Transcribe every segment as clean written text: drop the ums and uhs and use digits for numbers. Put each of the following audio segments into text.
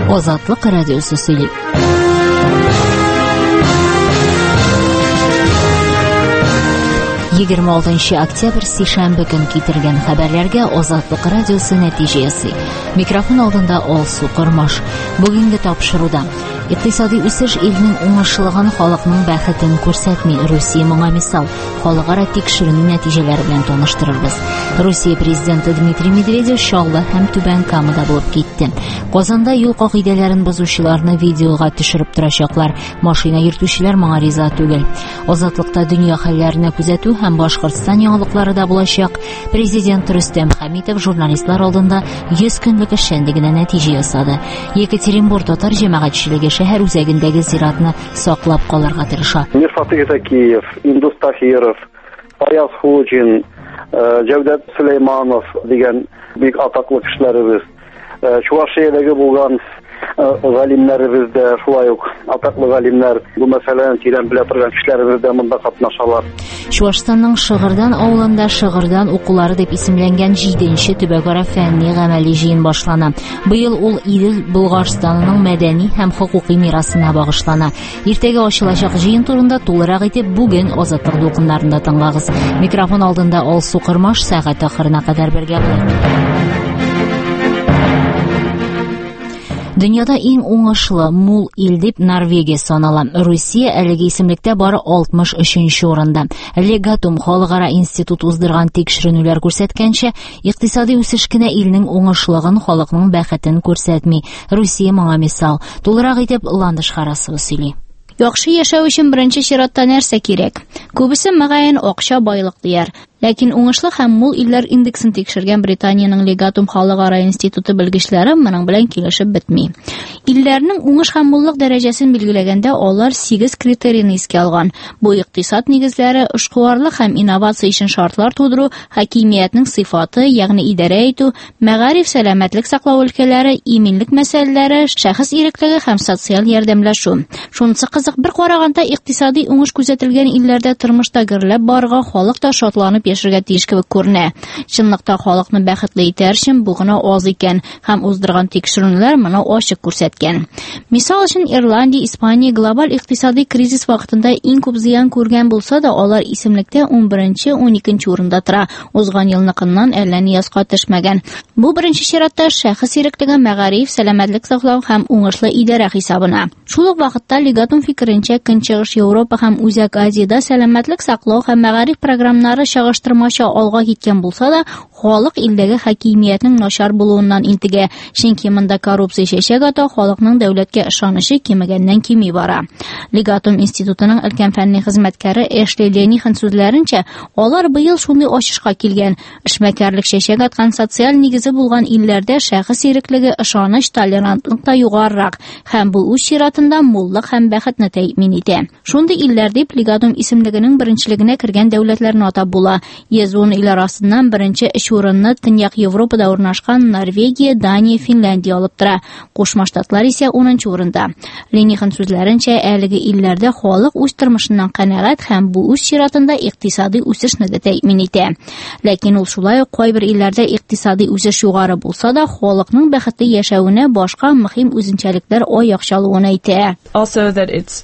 Азатлык радиосы сөйли. Егерме 6 октябрь сишәмбе көн китергән хәбәрләргә Азатлык радиосы нәтиҗә ясый. Микрофон алдында Алсу Кырмаш. Бүгенге тапшыруда икътисади үсеш илнең уңышлыгын, халыкның бәхетен күрсәтми. Русия моңа мисал. Халыкара тикшерү нәтиҗәләре белән таныштырырбыз. Русия президенты Дмитрий Медведев Чаллы һәм Түбән Камада булып китте. Казанда юл кагыйдәләрен бозучыларны видеога төшереп торачаклар. Машина йөртүчеләр моңа риза түгел. Азатлыкта дөнья хәлләренә күзәтү һәм Башкортстан яңалыклары да булачак. Президент Рөстәм Хәмитов журналистлар алдында 100 көнлек эшчәнлегенә нәтиҗә ясады. Екатеринбург татар җәмәгатьчелеге шәһәр үзәгендәге зиратны саклап калырга тырыша. Мирфат Закиев, Индус Тахиров, Аяз Худжин, Җәүдәт Сөләйманов дигән бик атаклы кешеләребез. Чувашиядәге булган галимнәребез дә, шулай ук атаклы галимнәр, бу мәсьәләне тирән белә торган кешеләребез дә монда катнашалар. Чувашстанның Шыгырдан авылында Шыгырдан укулары дип исемләнгән 7нче төбәкара фәнни гамәли җыен башлана. Быел ул Идел Булгарстанның мәдәни һәм хокукый мирасына багышлана. Иртәгә ачылачак җыен турында тулырак итеп бүген Азатлык дулкыннарында тыңлагыз. Микрофон алдында Алсу Кырмаш, сәгать ахырына кадәр бергә булыр. Дөньяда иң уңышлы мул ил дип Норвегия санала. Русия әлеге исемлектә бары 63нче урында. Легатум халыкара институт уздырган тикшеренүләр күрсәткәнчә, икътисади үсеш кенә илнең уңышлыгын, халыкның бәхетен күрсәтми. Русия моңа мисал. Тулырак итеп Ландыш Харасова сөйли. Яхшы яшәү өчен беренче чиратта нәрсә кирәк? Күбесе мөгаен акча, байлык дияр. Ләкин уңышлы һәм мул илләр индексын тикшергән Британиянең Легатум халыкара институты белгечләре моның белән килешеп бетми. Илләрнең уңыш һәм муллык дәрәҗәсен билгеләгәндә алар 8 критерийны искә алган. Бу икътисад нигезләре, эшкуарлык һәм инновация өчен шартлар тудыру, хакимиятнең сыйфаты, ягъни идарә итү, мәгариф, сәламәтлек саклау өлкәләре, иминлек мәсьәләләре, шәхес иреклеге һәм социаль ярдәмләшү. Шунысы кызык, бер караганда икътисади уңыш күзәтелгән илләрдә тормышта гөрләп барырга, халык та шатланып яшәргә тиеш кебек күренә. Чынлыкта халыкны бәхетле итәр өчен бу гына аз икән һәм уздырган тикшерүләр моны ачык күрсәткән. Мисал өчен Ирландия, Испания глобаль икътисади кризис вакытында иң күп зыян күргән булса да, алар исемлектә 11-12 урында тора. Узган елныкыннан әллә ни яска төшмәгән. Бу беренче чиратта шәхес иреклеге, мәгариф, сәламәтлек саклау һәм уңышлы идарә хисабына. Шул ук вакытта Легатум фикеренчә, Көнчыгыш Европа һәм Үзәк Азиядә сәламәтлек саклау һәм мәгариф програмнары чагыштырмача алга киткән булса да, халык илдәге хакимиятның начар булуыннан интегә, чөнки монда коррупция чәчәк ата, халыкның дәүләткә ышанышы кимегәннән кими бара. Легатум институтының өлкән фәнни хезмәткәре Эшли Ленихан сүзләренчә, алар быел шундый ачышка килгән. Эшмәкәрлек чәчәк аткан социаль нигезе булган илләрдә шәхес иреклеге, ышаныч, толерантлык та югарырак һәм бу үз чиратында муллык һәм бәхетне тәэмин итә. Шундый илләр дип Легатум исемлегенең беренчелегенә кергән дәүләтләрне атап була. Езон ил арасыннан беренче эш урынны Төньяк Европада урнашкан Норвегия, Дания, Финляндия алып тора. Кушма Штатлар исә 10нчы урында. Ленихан сүзләренчә, әлеге илләрдә халык үз тормышыннан канәгать һәм бу үз чиратында икътисади үсешне дә тәэмин итә. Ләкин ул шулай ук кайбер илләрдә икътисади үсеш югары булса да, халыкның бәхетле яшәвенә башка мөһим үзенчәлекләр аяк чалуын әйтә. Also that it's,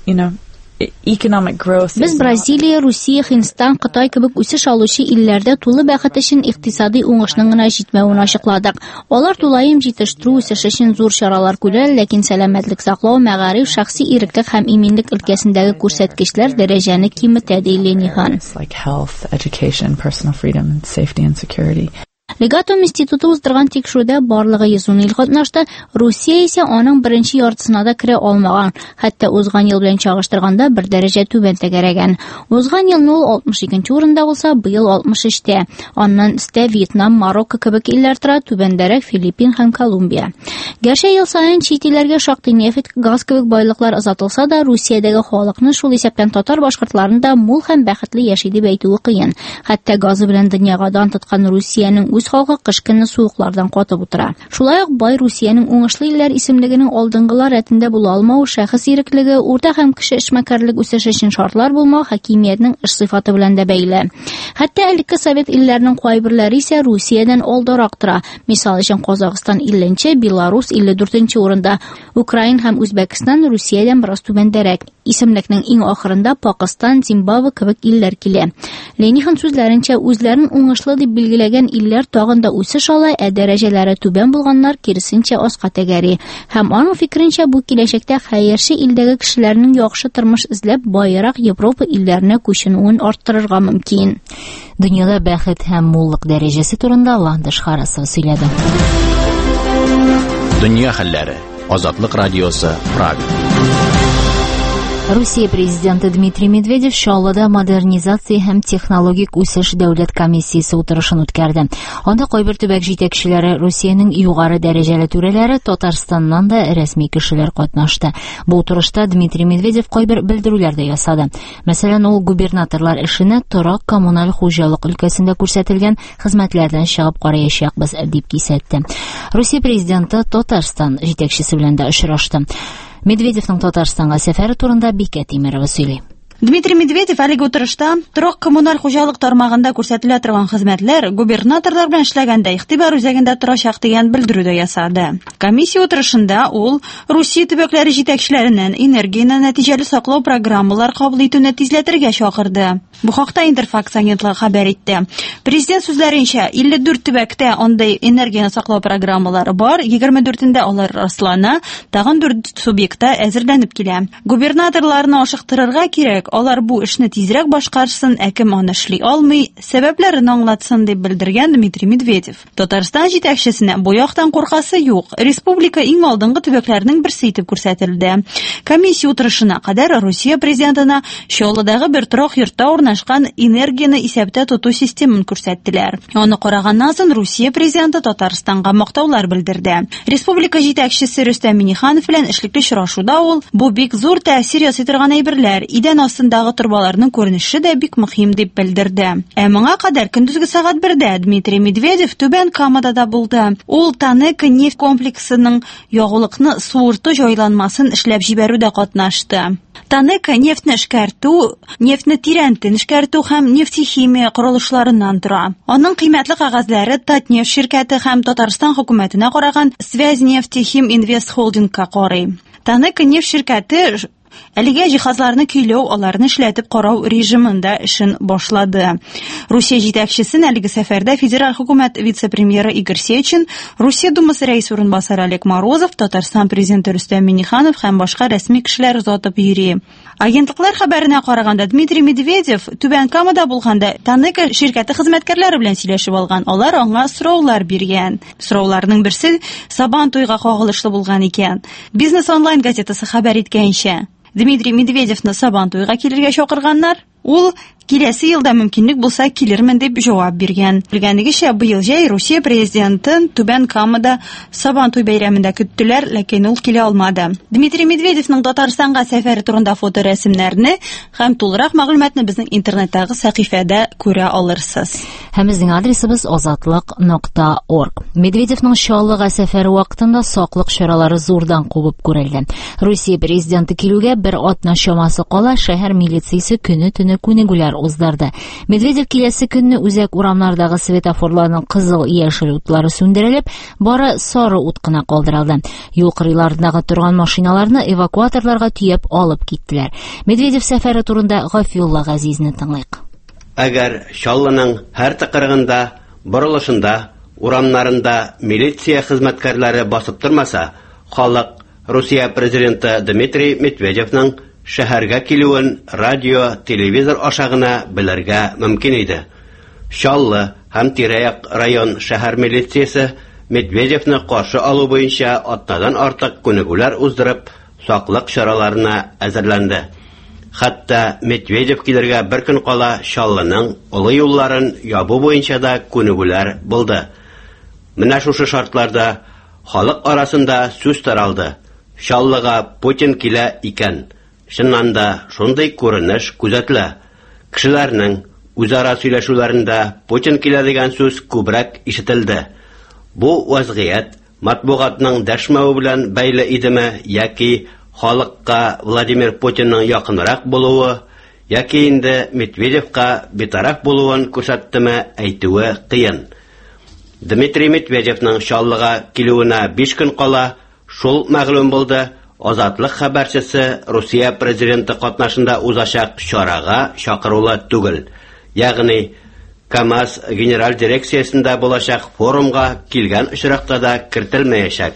economic growth. Без Бразилия, Русия, Хиндстан, Кытай кебек үсеш алучы илләрдә тулы бәхет өчен икътисади уңышның гына җитмәвен ачыкладык. Алар тулаем җитештерү үсеше өчен зур чаралар күрә, ләкин сәламәтлек саклау, мәгариф, шәхси иреклек һәм иминлек өлкәсендәге күрсәткечләр дәрәҗәне киметә, ди Ленихан. Like health, education, personal freedom, safety and security. Легатум институты уздырган тикшерүдә барлыгы 110 ил катнашты. Русия исә аның беренче яртысына да керә алмаган. Хәтта узган ел белән чагыштырганда бер дәрәҗә түбән тәгәрәгән. Узган елны ул 62нче урында булса, быел 63-тә. Аннан өстә Вьетнам, Марокко кебек илләр тора, түбәндәрәк Филиппин һәм Колумбия. Гәрчә ел саен чит илләргә шактый нефть, газ кебек байлыклар озатылса да, Русиядәге халыкны шул исәптән татар башкортларында мул һәм бәхетле яши дип әйтүе кыен. Хәтта газы белән дөньяга дан тоткан Русиянең үз халкы кыш көнне суыклардан катып утыра. Шулай ук бай Русиянең уңышлы илләр исемлегенең алдынгылар рәтендә була алмау, шәхес иреклеге, урта һәм кеше эшмәкәрлек үсеше өчен шартлар булмау хакимиятнең эш сыйфаты белән дә бәйле. Хәтта элекке совет илләренең кайберләре исә Русиядән алдарак тора. Мисал өчен Казакстан 50-нче, Беларусь 54-нче урында, Украин һәм Үзбәкстан Русиядән бераз түбәндәрәк. Исемлекнең иң ахырында Пакистан, Зимбабве кебек илләр килә. Ленихан сүзләренчә, үзләрен уңышлы дип билгеләгән илләр тагын да үсеш ала, дәрәҗәләре түбән булганнар киресенчә аска тәгәри. Һәм аның фикеренчә, бу киләчәктә хәерче илдәге кешеләрнең яхшы тормыш эзләп байрак Европа илләренә күченүен арттырырга мөмкин. Дөньяда бәхет һәм муллык дәрәҗәсе турында Ландыш Харасов сөйләде. Дөнья хәлләре. Азатлык радиосы, Прага. Россия президенты Дмитрий Медведев Чаллыда модернизация һәм технологик үсеш дәүләт комиссиясе утырышын үткәрде. Анда кайбер төбәк җитәкчеләре, Россиянең югары дәрәҗәле түрәләре, Татарстаннан да рәсми кешеләр катнашты. Бу утырышта Дмитрий Медведев кайбер белдерүләр дә ясады. Мәсәлән, ул губернаторлар эшенә торак коммуналь хуҗалык өлкәсендә күрсәтелгән хезмәтләрдән чыгып караячакбыз дип кисәтте. Россия президенты Татарстан җитәкчесе белән дә очрашты. Медведевның Татарстанга сәфәре турында Бикә Тимерова сөйли. Дмитрий Медведев әлеге утырышта торак коммуналь хуҗалык тармагында күрсәтелә торган хезмәтләр губернаторлар белән эшләгәндә игътибар үзәгендә торачак дигән белдерү дә ясады. Комиссия утырышында ул Русия төбәкләре җитәкчеләреннән энергияне нәтиҗәле саклау программалар кабул итүне тизләтергә чакырды. Бу хакта Интерфакс агентлыгы хәбәр итте. Президент сүзләренчә, 54 төбәктә андый энергияне саклау программалары бар, 24-ндә алар раслана, тагын 4 субъектта әзерләнеп килә. Губернаторларны ашыктырырга кирәк. Алар бу эшне тизрәк башкарсын, кем аны эшли алмый, сәбәпләрен аңлатсын дип белдергән Дмитрий Медведев. Татарстан җитәкчесенә бу яктан куркасы юк. Республика иң алдынгы төбәкләрнең берсе итеп күрсәтелде. Комиссия утырышына кадәр Россия президентына Чаллыдагы бер торак йортта урнашкан энергияны исәптә тоту системын күрсәттеләр. Аны караганнан соң Россия президенты Татарстанга мактаулар белдерде. Республика җитәкчесе Рөстәм Миңнеханов белән эшлекле очрашуда ул бу бик зур тәэсир ясый торган әйберләр, идән астындагы турбаларның күренеше дә бик мөһим дип белдерде. Моңа кадәр көндезге сагат 1дә Дмитрий Медведев Түбән Камада да булды. Ул Танека нефть комплексының ягулыкны суырту җайланмасын эшләп җибәрүдә катнашты. Танека нефтьне эшкәртү, нефтьне тирәнтен эшкәртү һәм нефтехимия корылышларыннан тора. Аның кыйммәтле кагазлары Татнефть ширкәте һәм Татарстан хөкүмәтенә караган Связнефтехим Инвест Холдингка карый. Танека нефть ширкәте әлегә җиһазларны көйләү, аларны эшләтеп карау режимында эшен башлады. Русия җитәкчесен әлеге сәфәрдә федераль хөкүмәт вице-премьеры Игорь Сечин, Русия Думасы рәис урынбасары Олег Морозов, Татарстан президенты Рөстәм Миңнеханов һәм башка рәсми кешеләр озатып йөри. Агентлыклар хәбәренә караганда, Дмитрий Медведев Түбән Камада булганда Танека ширкәте хезмәткәрләре белән сөйләшеп алган. Алар аңа сораулар биргән. Сорауларның берсе Сабан туйга кагылышлы булган икән. Бизнес онлайн газетасы хәбәр иткәнчә, Дмитрий Медведевны Сабан туйга килергә чакырганнар. Ул киләсе елда мөмкинлек булса килермен дип җавап биргән. Белгәнегезчә, быел җәй Русия президентын Түбән Камада Сабан туй бәйрәмендә көттеләр, ләкин ул килә алмады. Дмитрий Медведевның Татарстанга сәфәре турында фоторәсемнәрне һәм тулырак мәгълүматны безнең интернеттагы сәхифәдә күрә алырсыз. Һәм безнең адресыбыз azatlıq.org. Медведевның Чаллыга сәфәре вакытында саклык чаралары зурдан кубып күрелде. Русия президенты килүгә бер атна чамасы кала, шәһәр милициясе көне-төне күнегүләр уздырды. Медведев киләсе көнне үзәк урамнардагы светофорларның кызыл-яшел утлары сүндерелеп, бары сары ут кына калдырылды. Юл кырыйларындагы торган машиналарны эвакуаторларга төяп алып киттеләр. Медведев сәфәре турында Гафиулла Газизне тыңлыйк. Әгәр Чаллының һәр тыкырыгында, борылышында, урамнарында милиция хезмәткәрләре басып тормаса, халык Русия президенты Дмитрий Медведевның шәһәргә килүен радио, телевизор аша гына белергә мөмкин иде. Чаллы һәм тирә-як район шәһәр милициясе Медведевны каршы алу буенча атнадан артык күнегүләр уздырып, саклык чараларына әзерләнде. Хәтта Медведев килергә бер көн кала Чаллының олы юлларын ябу буенча да күнегүләр булды. Менә шушы шартларда халык арасында сүз таралды. Чаллыга Путин килә икән. Чыннан да шундый күренеш күзәтелә. Кешеләрнең үзара сөйләшүләрендә Путин килә дигән сүз күбрәк ишетелде. Бу вазгыять матбугатның дәшмәү белән бәйле идеме, яки халыкка Владимир Путинның якынрак булуы, яки инде Медведевка битараф булуын күрсәттеме, әйтүе кыен. Дмитрий Медведевның Чаллыга килүенә 5 көн кала, шул мәгълүм булды, Азатлык хәбәрчесе Русия президенты катнашында узачак чарага чакырулы түгел. Ягъни КамАЗ генераль дирекциясендә булачак форумга килгән очракта да кертелмәячәк.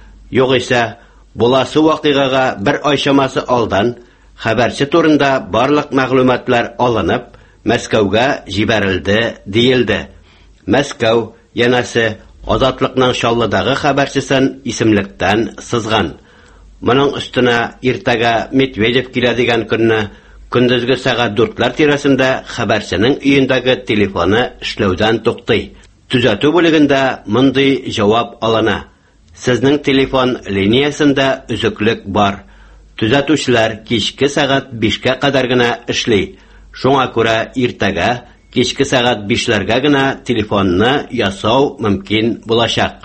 Югыйсә, буласы вакыйгага бер ай чамасы алдан хәбәрче турында барлык мәгълүматлар алынып, Мәскәүгә җибәрелде диелде. Мәскәү янәсе Азатлыкның Чаллыдагы хәбәрчесен исемлектән сызган. Моның өстенә иртәгә Медведев килә дигән көнне көндезге сәгать 4:00 тирәсендә хәбәрченең өендәге телефоны эшләүдән туктый. Төзәтү бүлегендә мондый җавап алына: Сезнең телефон линиясендә үзеклек бар. Төзәтүчеләр кичке сәгать 5:00 кадәр генә эшли. Шуңа күрә иртәгә кичке сәгать 5:00 генә телефонны ясау мөмкин булачак.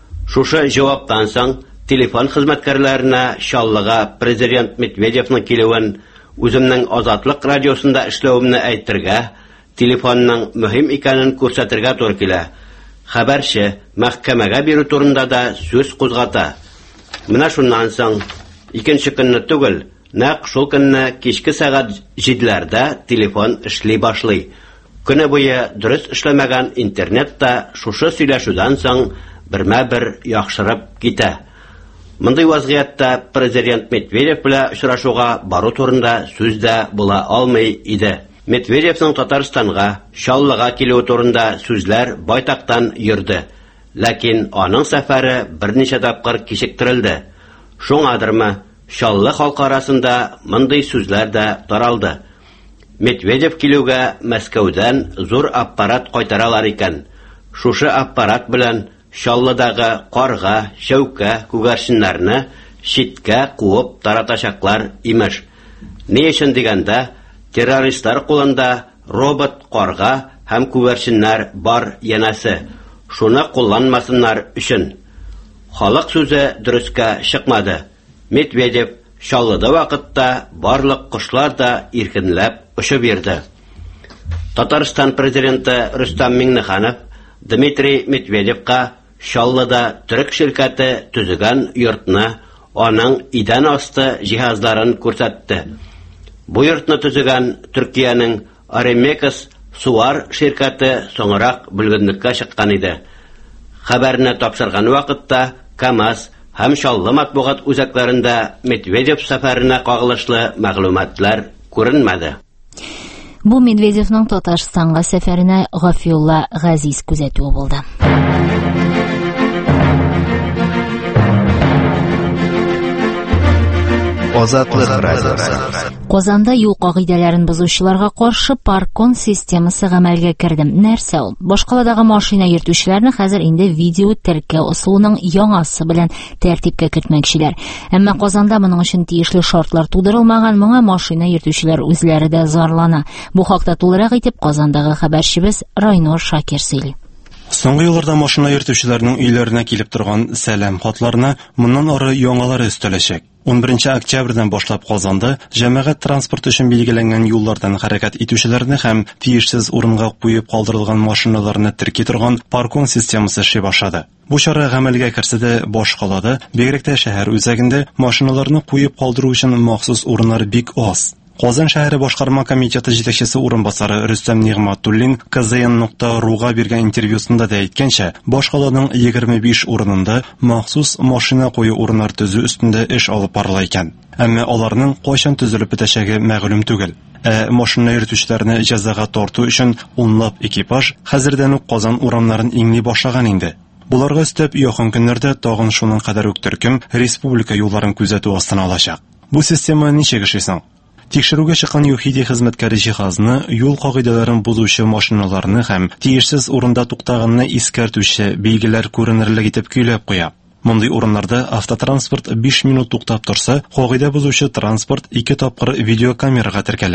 Шушы җаваптан соң телефон хезмәткәрләренә Чаллыга президент Медведевның килүен үземнең Азатлык радиосында эшләвемне әйтергә, телефонның мөһим икәнен күрсәтергә туры килә. Хәбәрче мәхкәмәгә бирү турында да сүз кузгата. Менә шуннан соң икенче көнне түгел, нәкъ шул көнне кичке сәгать 7:00 телефон эшли башлый. Көне буе дөрес эшләмәгән интернетта шушы сөйләшүдән соң бермә-бер яхшырып китә. Мондый вазгыятта президент Медведев белән очрашуга бару турында сүз дә була алмый иде. Медведевның Татарстанга, Чаллыга килүе турында сүзләр байтактан йөрде. Ләкин аның сәфәре берничә тапкыр кичектерелде. Шуңадырмы, Чаллы халкы арасында мондый сүзләр дә таралды. Медведев килүгә Мәскәүдән зур аппарат кайтаралар икән. Шушы аппарат белән Чаллыдагы карга, шәүкә, күгәрченнәрне читкә куып таратачаклар имеш. Ни өчен дигәндә, террористлар кулында робот карга һәм күгәрченнәр бар янәсе. Шуны кулланмасыннар өчен. Халык сүзе дөрескә чыкмады. Медведев Чаллыда вакытта барлык кошлар да иркенләп очып йөрде. Татарстан президенты Рөстәм Миңнеханов Дмитрий Медведевка Чаллыда төрек ширкәте төзегән йортны, аның идән асты җиһазларын күрсәтте. Бу йортны төзегән Төркиянең Аремекс Суар ширкәте соңрак бүлгенлеккә чыккан иде. Хәбәрне тапшырган вакытта КамАЗ һәм Чаллы матбугат үзәкләрендә Медведев сәфәренә кагылышлы мәгълүматлар күренмәде. Бу Медведевның Татарстанга сәфәренә Гафиулла Газиз күзәтүе булды. Азатлык радиосы. Казанда юл кагыйдәләрен бозучыларга каршы паркон системасы гамәлгә керде. Нәрсә ул? Башкаладагы машина йөртүчеләрне хәзер инде видео теркәү ысулының яңасы белән тәртипкә кертмәкчеләр. Әмма Казанда моның өчен тиешле шартлар тудырылмаган, моңа машина йөртүчеләр үзләре дә зарлана. Бу хакта тулырак итеп Казандагы хәбәрчебез Райнор Шакир сөйли. Соңгы елларда машина йөртүчеләрнең өйләренә килеп торган сәлам хатларына моннан ары яңалары өстәләчәк. 11 октябрьдән башлап Казанда җәмәгать транспорт өчен билгеләнгән юллардан хәрәкәт итүчеләрне һәм тиешсез урынга куеп калдырылган машиналарны терки торган паркон системасы эшли башлады. Бу чара гамәлгә керсә дә башкалада, бигрәк тә шәһәр үзәгендә машиналарны куеп калдыру өчен махсус урыннар бик аз. Казан шәһәре башкарма комитеты җитәкчесе урынбасары Рөстәм Нигъмәтуллин КЗН.руга биргән интервьюсында да әйткәнчә, башкаланың 25 урынында махсус машина кую урыннар төзү өстендә эш алып барыла икән. Әмма аларның кайчан төзелеп бетәчәге мәгълүм түгел. Машина йөртүчеләрне җәзага тарту өчен унлап экипаж хәзердән үк Казан урамнарын иңли башлаган инде. Буларга өстәп, якын көннәрдә тагын шуның кадәр үк төркем республика юлларын күзәтү астына алачак. Бу система ничек эшли соң? Тикшерүгә чыккан ЮХИДИ хезмәткәре җиһазны, юл кагыйдәләрен бузучы машиналарны һәм тиешсез урында туктаганны искәртүче билгеләр күренерлек итеп көйләп куя. Мондый урыннарда автотранспорт 5 минут туктап торса, кагыйдә бузучы транспорт 2 тапкыр видеокамерага теркәлә.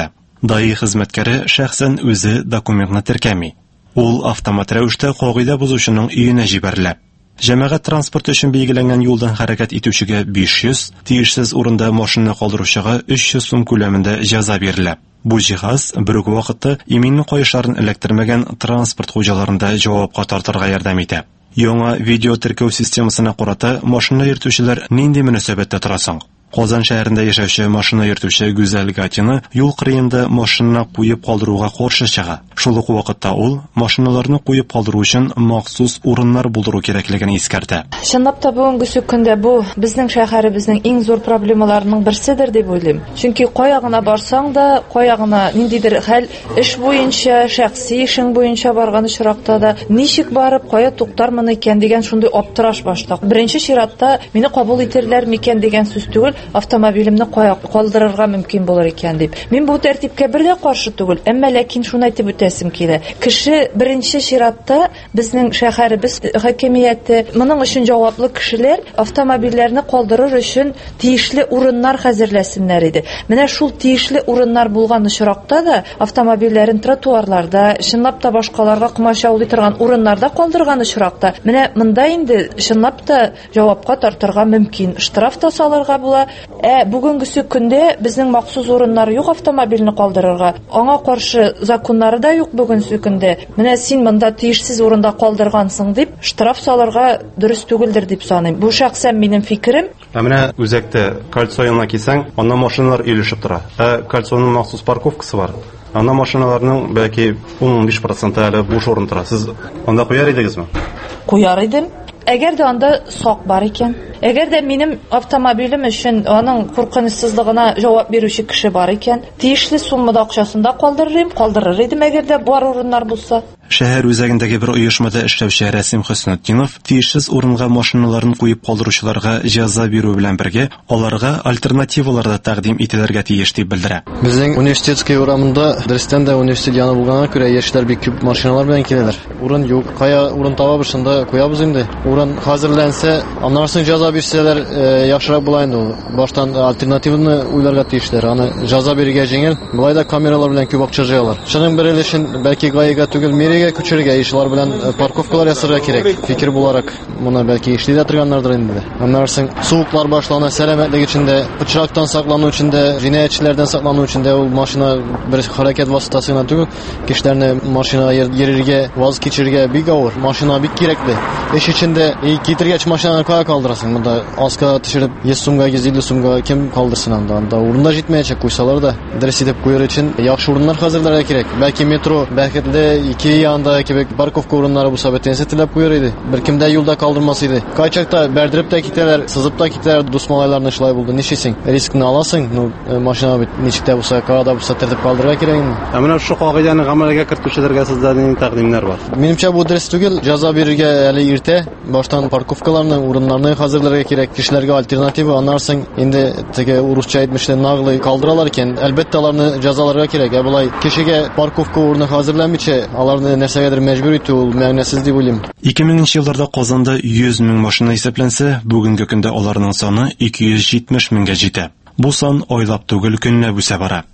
Даи хезмәткәре шәхсән үзе документны теркәми. Ул автомат рәвештә кагыйдә бузучының өенә җибәрелә. Җәмәгать транспорт өчен билгеләнгән юлдан хәрәкәт итүчегә 500, тиешсез урында машина калдыручыга 300 сум күләмендә җәза бирелә. Бу җиһаз бер үк вакытта иминне кайышларын эләктермәгән транспорт хуҗаларында җавапка тартырга ярдәм итә. Яңа видео теркәү системасына карата машина йөртүчеләр нинди мөнәсәбәттә торасың? Казан шәһәрендә яшәүче машина йөртүче Гүзәл Гатина юл кырыенда машинаны куеп калдыруга каршы чыга. Шул ук вакытта ул машиналарны куеп калдыру өчен махсус урыннар булдыру кирәклеген искәртә. Чынлап та бүгенге көндә бу безнең шәһәребезнең иң зур проблемаларының берседер дип уйлыйм. Чөнки кая гына барсаң да, кая гына ниндидер хәл эш буенча, шәхси эшең буенча барган очракта да ничек барып, кая туктармын икән дигән шундый аптыраш башта. Беренче чиратта мине кабул итерләр микән дигән сүз түгел, автомобилемне кая калдырырга мөмкин булыр икән дип. Мин бу тәртипкә бер дә каршы түгел, әмма ләкин шуны әйтеп үтәсем килә. Кеше беренче чиратта безнең шәһәребез хакимияте моның өчен җаваплы кешеләр автомобильләрне калдырыр өчен тиешле урыннар хәзерләсеннәр иде. Менә шул тиешле урыннар булган очракта да автомобильләрен тротуарларда, чынлап та башкаларга комачаулый торган урыннарда калдырган очракта, менә монда инде чынлап та җавапка тартырга мөмкин, штраф та салырга була. Бүгенге көндә безнең махсус урыннар юк автомобильне калдырырга. Аңа каршы законнары да юк бүгенге көндә. Менә син монда тиешсез урында калдыргансың дип штраф салырга дөрес түгелдер дип саныйм. Бу шәхсән минем фикерем. Менә үзәктә кольцо янына килсәң, анда машиналар өйлешеп тора. Кольцоның махсус парковкасы бар. Анда машиналарның бәлки 15% әле буш урын тора. Сез анда куяр идегезме? Куяр идем. Әгәр дә анда сак бар икән, әгәр дә минем автомобилем өчен аның куркынычсызлыгына җавап бирүче кеше бар икән, тиешле суммада акчасын да калдырыр идем, әгәр дә бар урыннар булса. Шәһәр үзәгендәге бер оешмада эшләүче Рәсим Хөснетдинов тиешсез урынга машиналарын куеп калдыручыларга җәза бирү белән бергә аларга альтернативалар да тәкъдим ителергә тиеш дип белдерә. Безнең университетский урамында дөрестән дә университет яны булганга күрә яшьләр бик күп машиналар белән киләләр. Урын юк, кая урын табабыз шунда куябыз инде. Урын хәзерләнсә, аннан соң җәза бирсәләр яхшырак була инде ул. Баштан альтернативаны уйларга тиешләр. Аны җәза бирергә җиңел, болай да камералар белән күп акча җыялар. Шуның бер өчен бәлки гаегә түгел, күчергә ишләр белән парковкалар ясарга кирәк. Фикер буларак, моны бәлки эшлидә торганнардыр инде. Аннан соң суыклар башлана, сәламәтлек өчен, пычрактан саклану өчен, җинаятьчеләрдән саклану өчен ул машина бер хәрәкәт васитасы гына түгел. Кешеләрне машина йөрергә, ваз кичергә бик авыр. Машина бик кирәкле. Эш өчендә китергәч машинаны кая калдырасың? Монда аска төшереп 100 сумга, 150 сумга кем калдырсын анда? Анда урында җитмәячәк куйсалар да, дөрес итеп куяр өчен яхшы урыннар хәзерләргә кирәк. Бәлки метро, бәлки ике янда кебек парковка урыннары булса бетенсе теләп куяр иде. Беркемдә юлда калдырмас иде. Кайчакта бәрдереп тә китәләр, сызып та китәләр, дус малайларны шулай булды. Ничесең? Рискны аласың. Машина бит ничек тә булса, када булса тәртип калдырырга кирәк инде. Менә шу кагыйдәне гамәлгә кертүчеләргә сездән тәкъдимнәр бар. Минемчә бу дөрес түгел. Җәза бирергә әле иртә. Баштан парковкаларны, урыннарны хәзерләргә кирәк. Кешеләргә альтернатива, аннан соң инде теге урысча әйтмешләр наглый калдыралар икән. Әлбәттә аларны җәзаларга кирәк. Булай кешегә парковка урыны хәзерләмичә, аларны нәрсәгәдер мәҗбүр итү ул мәгънәсез дип уйлыйм. 2000 елларда Казанда 100 мең машина исәпләнсә, бүгенге көндә аларның саны 270 меңгә җитә. Бу сан айлап түгел көнләп үсә бара.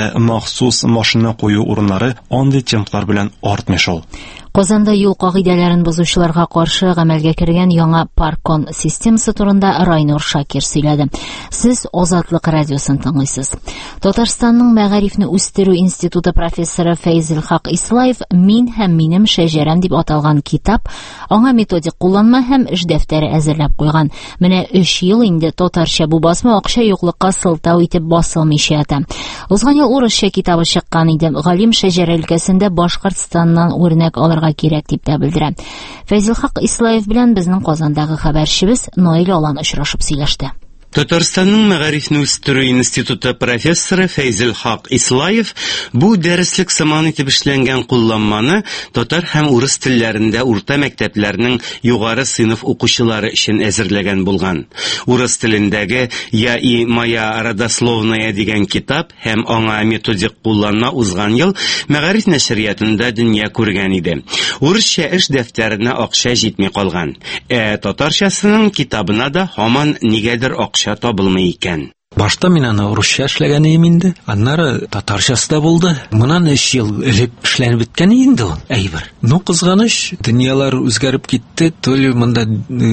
Махсус машина кую урыннары андый темплар белән артмый шул. Казанда юл кагыйдәләрен бозучыларга каршы гамәлгә кергән яңа паркон системасы турында Райнур Шакир сөйләде. Сез Азатлык радиосын тыңлыйсыз. Татарстанның Мәгарифне үстерү институты профессоры Фәйзел Хак Ислаев «Мин һәм минем шәҗәрәм» дип аталган китап, аңа методик кулланма һәм эш дәфтәре әзерләп куйган. Менә 3 ел инде татарча бу басма акча юклыкка сылтау итеп басылмыйча ята. Узган ел урысча китабы чыккан иде. Галим шәҗәрә өлкәсендә Башкортстаннан үрнәк алырга кирәк дип тә белдерә. Фәйзел Хак Ислаев белән безнең Казандагы хәбәрчебез Наил Алан очрашып сөйләште. Татарстанның Мәгарифне үстерү институты профессоры Фәйзел Хак Ислаев бу дәреслек сыман итеп эшләнгән кулланманы татар һәм урыс телләрендә урта мәктәпләрнең югары сыйныф укучылары өчен әзерләгән булган. Урыс телендәге «Я и моя родословная» дигән китап һәм аңа методик кулланма узган ел Мәгариф нәшриятында дөнья күргән иде. Урысча эш дәфтәренә акча җитми калган. Татарчасының китабына да һаман нигәдер акча табылмый икән. Башта мин аны урысча эшләгән идем инде. Аннары татарчасы да булды. Моннан 3 ел элек эшләнеп беткән инде ул әйбер. Кызганыч, дөньялар үзгәреп китте. Төрле монда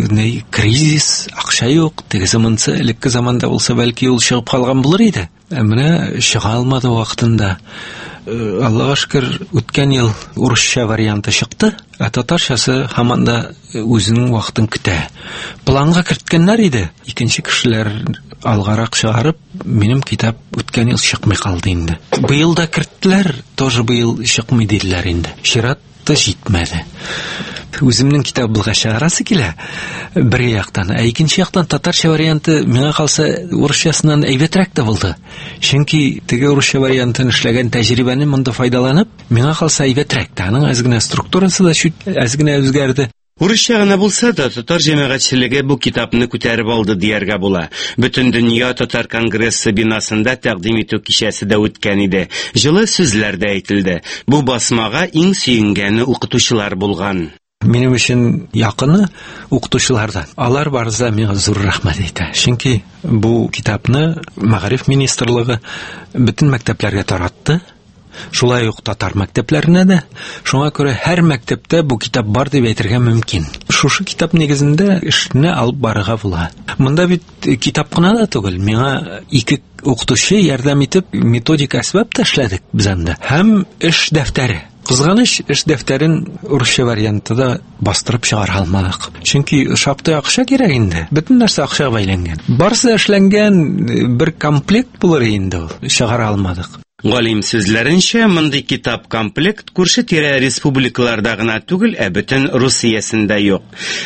кризис, акча юк. Теге заманча элекке заманда булса бәлки ул чыгып калган булыр иде. Менә чыга алмады вакытында. Аллага шөкер, үткән ел урысча варианты чыкты, татарчасы һаман да үзенең вакытын көтә. Планга керткәннәр иде. Икенче кешеләр алгарак чыгарып, минем китап үткән ел чыкмый калды инде. Быел да керттеләр, тоже быел чыкмый диделәр инде. Чираты җитмәде. Үземнең китабымга чыгарасы килә. Бер яктан, икенче яктан татарча варианты миңа калса урысчасыннан әйбәтрәк тә булды. Чөнки теге урысча вариантын эшләгән тәҗрибәне монда файдаланып, миңа калса әйбәтрәк тә. Аның әзгенә структурасы да әзгенә үзгәрде. Урысча гына булса да, татар җәмәгатьчелеге бу китапны күтәреп алды дияргә була. Бөтен дөнья татар конгрессы бинасында тәкъдим итү кичәсе дә үткән иде. Җылы сүзләр дә әйтелде. Бу басмага иң сөенгәне укытучылар булган. Минем өчен якыны укытучылардан. Алар барса миңа зур рәхмәт әйтә. Чөнки бу китапны Мәгариф министрлыгы бөтен мәктәпләргә таратты. Шулай ук татар мәктәпләренә дә. Шуңа күрә һәр мәктәптә бу китап бар дип әйтергә мөмкин. Шушы китап нигезендә эшне алып барырга була. Монда бит китап кына да түгел. Миңа 2 укытучы ярдәм итеп методика әсбап та эшләдек без анда. Һәм эш дәфтәре. Кызганыч, эш дәфтәрен урысча вариантында бастырып чыгара алмадык. Чөнки шапты акча кирәк инде. Бөтен нәрсә акчага бәйләнгән. Барысы эшләнгән бер комплект булыр инде ул. Чыгара алмадык. Галим сүзләренчә, мондый китап комплект күрше-тирә республикаларда гына түгел, бөтен Русиясендә юк.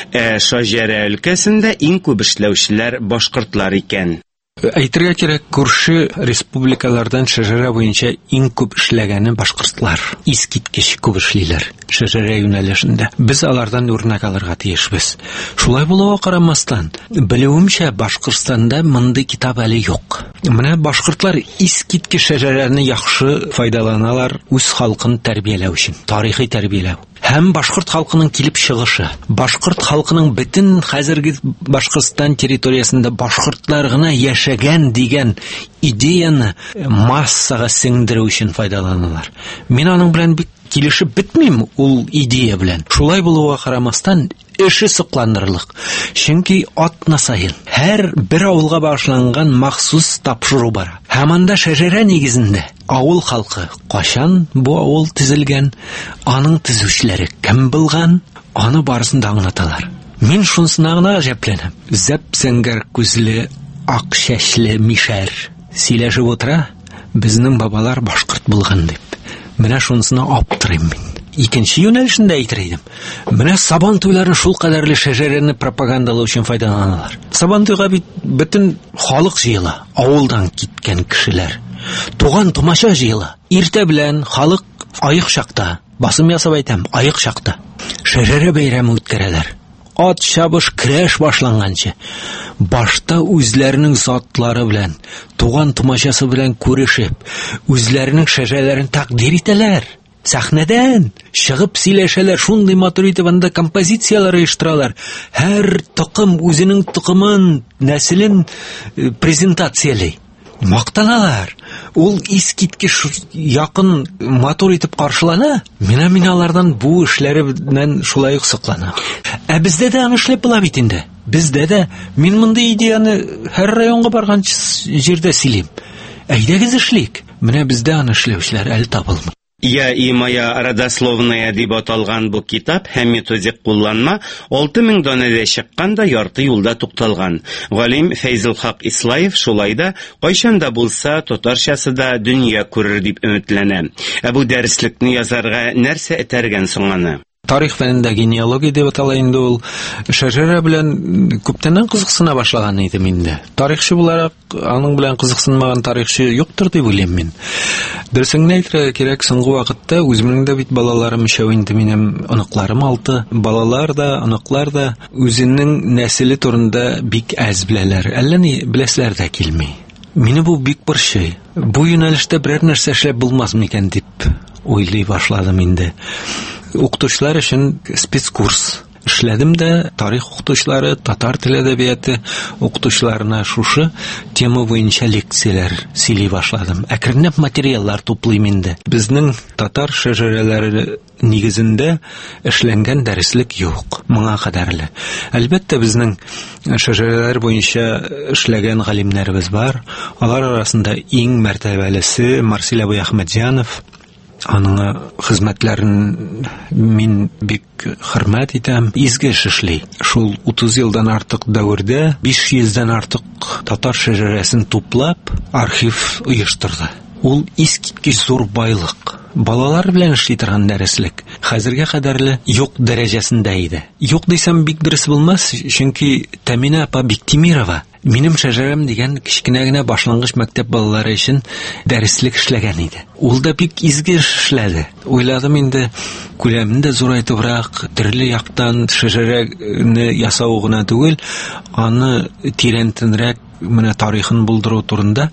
Шәҗәрә өлкәсендә иң күп эшләүчеләр башкортлар икән. Әйтергә кирәк, күрше республикалардан шәҗәрә буенча иң күп эшләгәне башкортлар. Искиткеч күп эшлиләр шәҗәрә юнәлешендә. Без алардан үрнәк алырга тиешбез. Шулай булуга карамастан, белүемчә Башкортстанда мондый китап әле юк. Менә башкортлар искиткеч шәҗәрәне яхшы файдаланалар үз халкын тәрбияләү өчен, тарихи тәрбияләү. Һәм башкорт халкының килеп чыгышы. Башкорт халкының бөтен хәзерге Башкортстан территориясендә башкортлар гына яшәгән дигән идеяны массага сеңдерү өчен файдаланалар. Мин аның белән бик килешеп бетмим ул идея белән. Шулай булуга карамастан, эше сокланырлык. Чөнки атна сайын һәр бер авылга башланган махсус тапшыру бара. Һәм анда шәҗәрә нигезендә авыл халкы кашан бу авыл төзелгән, аның төзүчеләре кем булган, аны барысын да аңлаталар. Мин шунысына гына гаҗәпләнәм. Зәп-зәңгәр күзле, ак чәчле мишәр сөйләшеп утыра, безнең бабалар башкорт булган дип. Менә шунысына аптырыйм мин. Икенче юнәлешендә әйтер идем. Менә Сабан туйларын шул кадәрле шәҗәрәне пропагандалау өчен файдаланалар. Сабан туйга бит бөтен халык җыела, авылдан киткән кешеләр. Туган тумача җыела. Иртә белән халык аяк чакта, басым ясап әйтәм, аяк чакта шәҗәрә бәйрәме үткәрәләр. Ат чабыш көрәш башланганчы, башта үзләренең затлары белән, туган тумачасы белән күрешеп, үзләренең шәҗәрәләрен тәкъдир итәләр. Сәхнәдән чыгып сөйләшәләр, шундый матур итеп анда композициялар оештыралар. Һәр токым үзенең токымын, нәселен презентациялый. Мактаналар. Ул искиткеч якын матур итеп каршылана. Мин алардан бу эшләре белән шулай ук соклана. Бездә дә аны эшләп була бит инде. Бездә дә мин мондый идеяны һәр районга барган җирдә сөйлим. Әйдәгез эшлик. Менә бездә аны эшләүчеләр әле табылмый. Я и моя родословная дип аталган бу китап һәм методик кулланма 6000 данәдә чыкканда ярты юлда тукталган. Галим Фәйзел Хак Ислаев шулай да кайчан да булса татарчасы да дөнья күрер дип өметләнә. Бу дәреслекне язарга нәрсә этәргән соң аны? Тарих фәнендә генеалогия дип атала инде ул. Шәҗәрә белән күптәннән кызыксына башлаган идем инде. Тарихчы буларак, аның белән кызыксынмаган тарихчы юктыр дип уйлыйм мин. Дөресен әйтергә кирәк, соңгы вакытта үземнең дә бит балаларым өчәү инде, минем оныкларым 6. Балалар да, оныклар да үзенең нәселе турында бик әз беләләр. Әллә ни беләсләр дә килми. Мине бу бик борчый. Бу юнәлештә берәр нәрсә эшләп булмас микән дип уйлый башладым инде. Укытучылар өчен спецкурс. эшләдем дә тарих укытучылары, татар теле әдәбияты укытучыларына шушы тема буенча лекцияләр сөйли башладым. Әкренләп материаллар туплыйм инде. Безнең татар шәҗәрәләре нигезендә эшләнгән дәреслек юк, моңа кадәрле. Әлбәттә, безнең шәҗәрәләр буенча эшләгән галимнәребез бар. Алар арасында иң мәртәбәлесе Марсель Абый Әхмәдҗанов. Аның хезмәтләрен мин бик хөрмәт итәм. Изге эш эшли. Шул 30 елдан артык дәврдә 500-дән артык татар шәҗәрәсен туплап архив оештырды. Ул искиткеч зур байлык. Балалар белән эшли торган дәреслек хәзергә кадәрле юк дәрәҗәсендә иде. Юк дисәм бик дөрес булмас, чөнки Тәминә апа Биктимирова минем шәҗәрәм дигән кичкенә генә башлангыч мәктәп балалары өчен дәреслек эшләгән иде. Ул да бик изге эшләде. Уйладым инде, күләмен дә зурайтыбрак, төрле яктан шәҗәрәне ясау гына түгел, аны тирәнтенрәк менә тарихын булдыру турында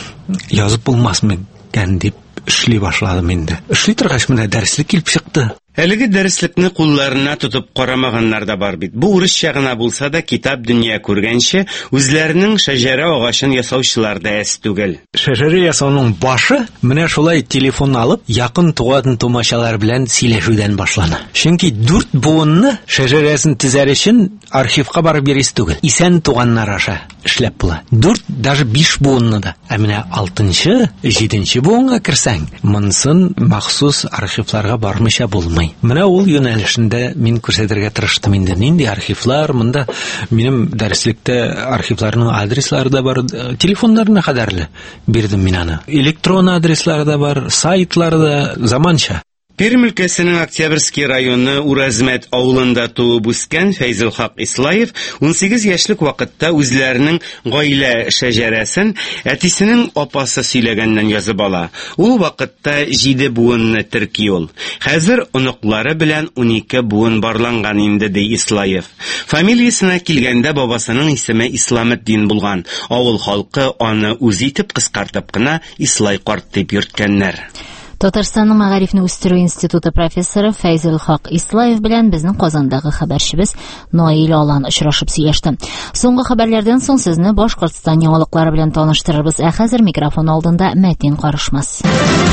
язып булмасмы икән дип эшли башладым инде. Эшли торгач менә дәреслек килеп чыкты. Әлеге дәреслекне кулларына тотып карамаганнар да бар бит. Бу урысча гына булса да китап дөнья күргәнче үзләренең шәҗәрә агачын ясаучылар да әс түгел. Шәҗәрә ясауның башы менә шулай телефон алып, якын туган тумачалар белән сөйләшүдән башлана. Чөнки 4 буынны шәҗәрәсен төзәр өчен архивка барып йөрис түгел. Исән туганнар аша эшләп була. 4, даже 5 буынны да. Ә менә 6-нчы, 7-нче буынга керсәң, монсын махсус архивларга бармыйча булмый. Менә ул юнәлешендә мин күрсәтергә тырыштым инде. Нинди архивлар, монда минем дәреслектә архивларның адреслары да бар, телефоннарына кадәрле бирдем мин аны. Электрон адреслары да бар, сайтлары да заманча. Пермь өлкәсенең Октябрьский районы Уразмәт авылында туып үскән Фәйзел Хак Ислаев 18 яшьлек вакытта үзләренең гаилә шәҗәрәсен әтисенең апасы сөйләгәннән язып ала. Ул вакытта 7 буынны терки ул. Хәзер оныклары белән 12 буын барланган инде ди Ислаев. Фамилиясына килгәндә бабасының исеме Исламетдин булган. Авыл халкы аны үз итеп кыскартып кына Ислай карт дип йөрткәннәр. Татарстанның Мәгарифне үстерү институты профессоры Фәйзел Хак Ислаев белән безнең Казандагы хәбәрчебез Наил Алан очрашып сөйләште. Соңгы хәбәрләрдән соң сезне Башкортстан яңалыклары белән таныштырырбыз. Ә хәзер микрофон алдында Мәтин Карышмас.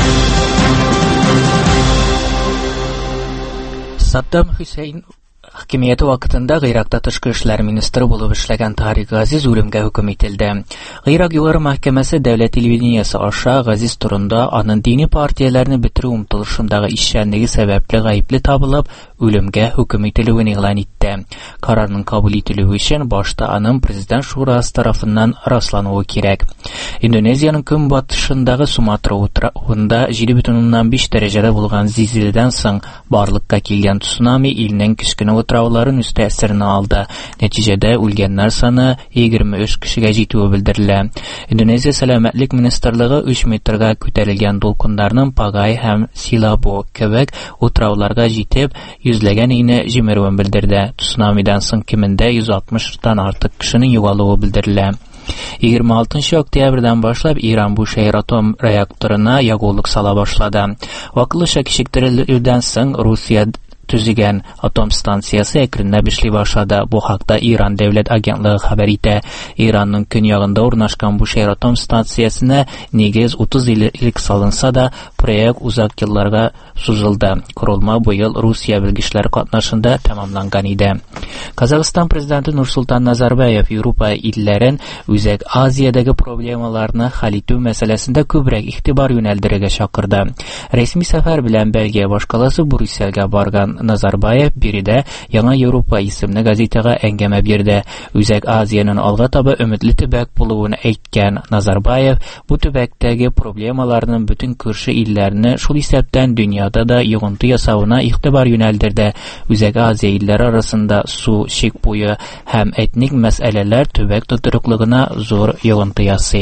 Саддам Хусейн Хакимияте вакытында Гыйракта тышкы эшләр министры булып эшләгән Тарик Газиз үлемгә хөкем ителде. Гыйрак югары мәхкәмәсе дәүләт телевидениесе аша Газиз турында аның дини партияләрне бетерү умтылышындагы эшчәнлеге сәбәпле гаепле табылып, үлемгә хөкем ителүен игълан итте. Карарның кабул ителүе өчен башта аның президент шурасы тарафыннан раслануы кирәк. Индонезияның көнбатышындагы Суматра утравында 7,5 дәрәҗәдә булган зилзиләдән соң барлыкка килгән цунами илнең кечкенә утрауларын үз тәэсиренә алды. Нәтиҗәдә үлгәннәр саны 23 кешегә җитүе белдерелә. Индонезия сәламәтлек министрлыгы 3 метрга күтәрелгән дулкыннарның Пагай һәм Силабо кебек утрауларга җитеп, йөзләгән өйне җимерүен белдерде. Цунамидан соң кимендә 160-тан артык кешенең югалуы белдерелә. 26 октябрьдән башлап Иран бу шәһәр атом реакторына ягулык сала башлады. Вакытлыча кичектерелүдән соң Русия төзегән атом станциясы әкренләп эшли башлады. Бу хакта Иран дәүләт агентлыгы хәбәр итә. Иранның көньягында урнашкан бу шәһәр атом станциясенә нигез 30 еллык салынса да, проект узак елларга сузылды. Корылма бу ел Русия белгечләре катнашында тәмамланган иде. Казакстан президенты Нурсултан Назарбаев Европа илләрен Үзәк Азиядәге проблемаларны хәл итү мәсьәләсендә күбрәк игътибар юнәлдерергә чакырды. Рәсми сәфәр белән Бельгия башкаласы Брюссельгә барган Назарбаев биредә Яңа Европа исемле газетага әңгәмә бирде. Үзәк Азияның алга таба өметле төбәк булуын әйткән Назарбаев бу төбәктәге проблемаларның бөтен күрше илләрне шул исәптән дөньяда да йогынты ясауына игътибар юнәлдерде. Үзәк Азия илләре арасында су, чик буе һәм этник мәсьәләләр төбәк тотрыклыгына зур йогынты ясый.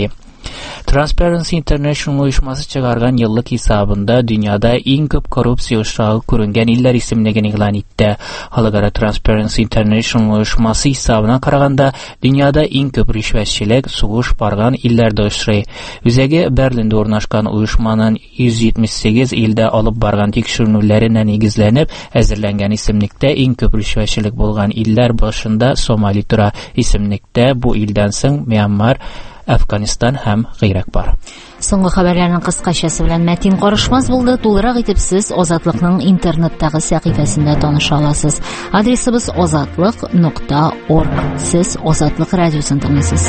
Transparency International оешмасы чыгарган еллык хисабында дөньяда иң күп коррупция очрагы күренгән илләр исемлеген игълан итте. Халыкара Transparency International оешмасы хисабына караганда, дөньяда иң күп ришвәтчелек, сугыш барган илләрдә очрый. Үзәге Берлиндә урнашкан оешманың 178 илдә алып барган тикшерүләренә нигезләнеп әзерләнгән исемлектә иң күп ришвәтчелек булган илләр башында Сомали тора. Исемлектә бу илдән соң Мьянмар, Афганистан һәм Гыйрак бар. Соңгы хәбәрләрнең кыскачасы белән Мәтин Карышмас булды. Тулырак итеп сез Азатлыкның интернеттагы сәхифәсендә таныша аласыз. Адресыбыз azatlык.org. Сез Азатлык радиосын тыңлыйсыз.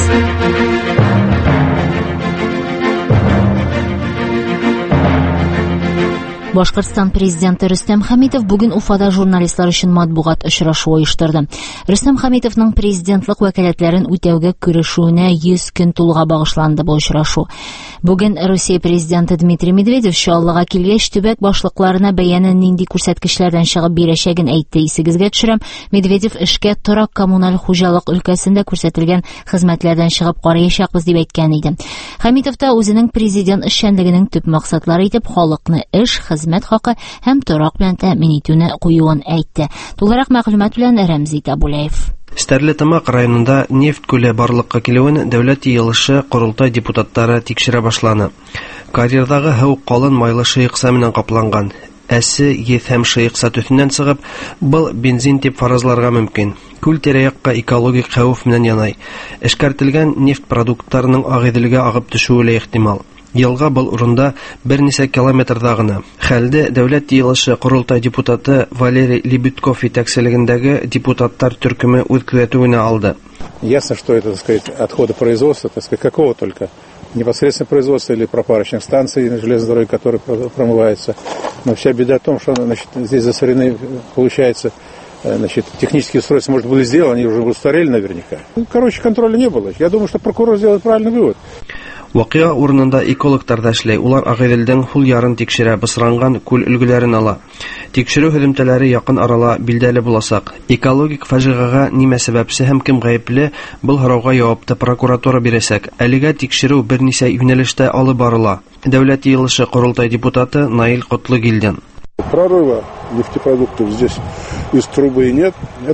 Башкортстан президенты Рөстәм Хәмитов бүген Уфада журналистлар өчен матбугат очрашу оештырды. Рөстәм Хәмитовның президентлык вәкаләтләрен үтәүгә күрешүенә 100 көн тулуга багышланды бу очрашу. Бүген Россия президенты Дмитрий Медведев Чаллыга килгәч төбәк башлыкларына бәянын нинди күрсәткечләрдән чыгып бирәчәген әйтте. Исегезгә төшерәм, Медведев эшкә торак коммуналь хуҗалык өлкәсендә күрсәтелгән хезмәтләрдән чыгып караячакбыз дип әйткән иде. Хәмитов та үзенең президент эшчәнлегенең төп максатлары итеп халыкны эш, хезмәт хакы һәм торак белән тәэмин итүне куюын әйтте. Тулырак мәгълүмат белән Рәмзи Табулаев. Стәрлетамак районында нефть күле барлыкка килүен дәүләт йыелышы корылтай депутаттары тикшерә башланы. Карьердагы һәү калын майлы шыйыкса менән капланган. Әсе, eth һәм шыйыкса төсеннән сыгып, был бензин дип фаразларга мөмкин. Күл тирә-якка экологик хәвеф менән янай. Эшкәртелгән нефть продуктларының агыйделгә агып төшүе ихтимал. Елга был урында берничә километрда гына. Хәлдә дәүләт йыелышы корылтай депутаты Валерий Лебедков итәкчелегендәге депутаттар төркеме үз күзәтүенә алды. Ясно, что это, так сказать, отходы производства, так сказать, какого только. Непосредственно производства или пропарочных станций на железной дороге, которые промываются. Но вся беда в том, что, значит, здесь засорены, получается, значит, технические устройства, может, были сделаны, они уже устарели наверняка. Короче, контроля не было. Я думаю, что прокурор сделает правильный вывод. Вакыйга урынында экологтар да эшләй. Улар агыйделдән хул ярын тикшерә, бысранган күл өлгеләрен ала. Тикшерү һөҗүмтәләре якын арала билдәле буласак. Экологик фаҗигага нимә сәбәпсе һәм кем гаепле, был һорауга җавапты прокуратура бирәсәк. Әлегә тикшерү берничә юнәлештә алып барыла. Дәүләт йыелышы корылтай депутаты Наил Котлыгилдин. Прорыва нефтепродуктов здесь из трубы нет.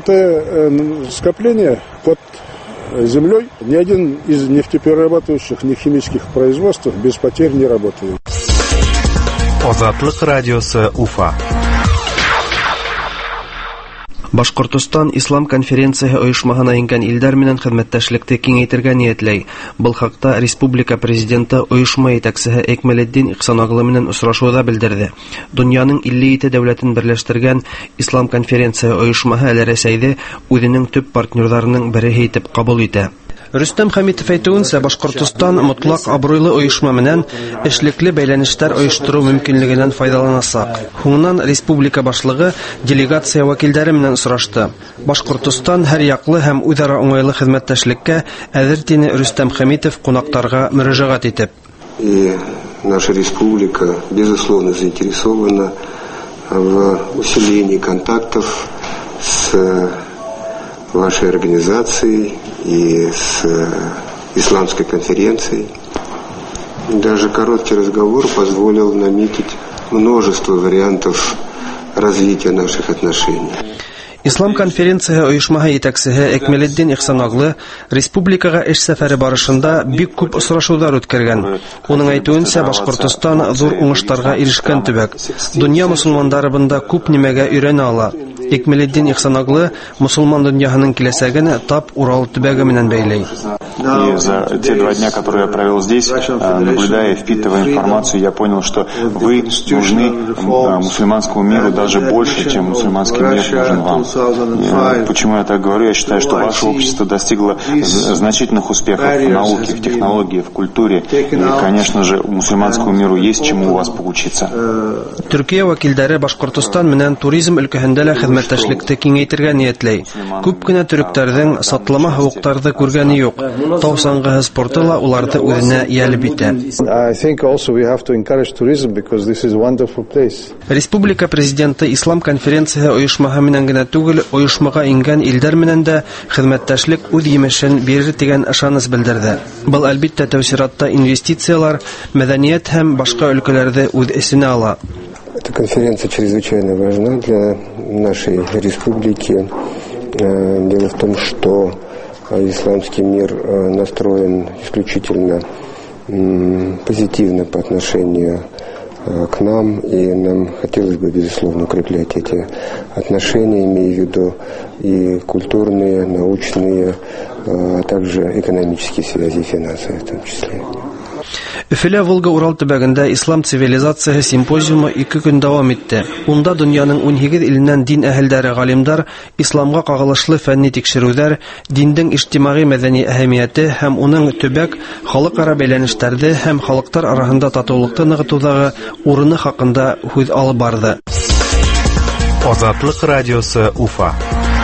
Это скопление под землей. Ни один из нефтеперерабатывающих нефтехимических производств без потерь не работает. Азатлык радиосы Уфа. Башкортстан Ислам конференциясе оешмасына ингән илләр менән хезмәттәшлекне киңәйтергә ниятләй. Был хакта республика президенты оешма итәкчесе Экмелетдин Ихсаноглы менән очрашуда белдерде. Дөньяның 57 дәүләтен берләштергән Ислам конференциясе оешмасы әле Рәсәйдә үзенең төп партнерларының бере итеп кабул итә. Рөстәм Хәмитов әйтүенчә, Башкортстан мотлак абруйлы оешма менән эшлекле бәйләнешләр оештыру мөмкинлегеннән файдаланасак. Хуңнан республика башлыгы делегация вәкилләре менән очрашты. Башкортстан һәр яклы һәм үзара уңайлы хезмәттәшлеккә әзер дине Рөстәм Хәмитов кунакларга мөрәҗәгать итеп. И наша республика безусловно заинтересована в усилении контактов с вашей организацией и с исламской конференцией. Даже короткий разговор позволил наметить множество вариантов развития наших отношений. Ислам конференциясе оешмасы итәкчесе Экмелетдин Ихсаноглы республикага эш сәфәре барышында бик күп очрашулар үткәргән. Уның әйтүенчә, Башкортстан зур уңышларга ирешкән төбәк. Дөнья мусулманнары бында күп нимәгә өйрәнә ала. Экмелетдин Ихсаноглы мусулман дөньяһының киләсәген тап Урал төбәге менән бәйләй. И за те 2 дня, которые я провел здесь, наблюдая и впитывая информацию, я понял, что вы нужны мусульманскому миру даже больше, чем мусульманский мир нужен вам. Почему я так говорю? Я считаю, что ваше общество достигло значительных успехов в науке, в технологии, в культуре. И, конечно же, мусульманскому миру есть чему у вас поучиться. Төркия вәкилләре Башкортстан менән туризм өлкәһендә хезмәттәшлекте киңәйтергә ниятләй. Күп кенә төрекләрнең сатлама хукукларда күргәне юк. Тау саңгыһы спорты ла уларны үзенә ялеп итә. I think also we have to encourage tourism because this is a wonderful place. Республика президенты ислам конференциясе оешмаһы менән генә түгел, оешмага ингән илдәр менән дә хезмәттәшлек үз җимешен бирер дигән ышаныс белдерде. Был әлбиттә тәэсиратта инвестициялар, мәдәният һәм башка өлкәләрдә үз эсенә ала. Эта конференция чрезвычайно важна для нашей республики. Дело в том, что исламский мир настроен исключительно позитивно по отношению к нам, и нам хотелось бы, безусловно, укреплять эти отношения, имея в виду и культурные, научные, а также экономические связи и финансовые в том числе. Өфелә Волга-Урал төбәгендә ислам цивилизациясе симпозиумы 2 көн дәвам итте. Унда дөньяның 12 иленнән дин әһелләре, галимдар, исламга кагылышлы фәнни тикшерүләр, диндең иҗтимагый мәдәни әһәмияте һәм уның төбәк халыкара бәйләнешләрдә һәм халыклар арасында татулыкны ныгытудагы урыны хакында сүз алып барды. Азатлык радиосы Уфа.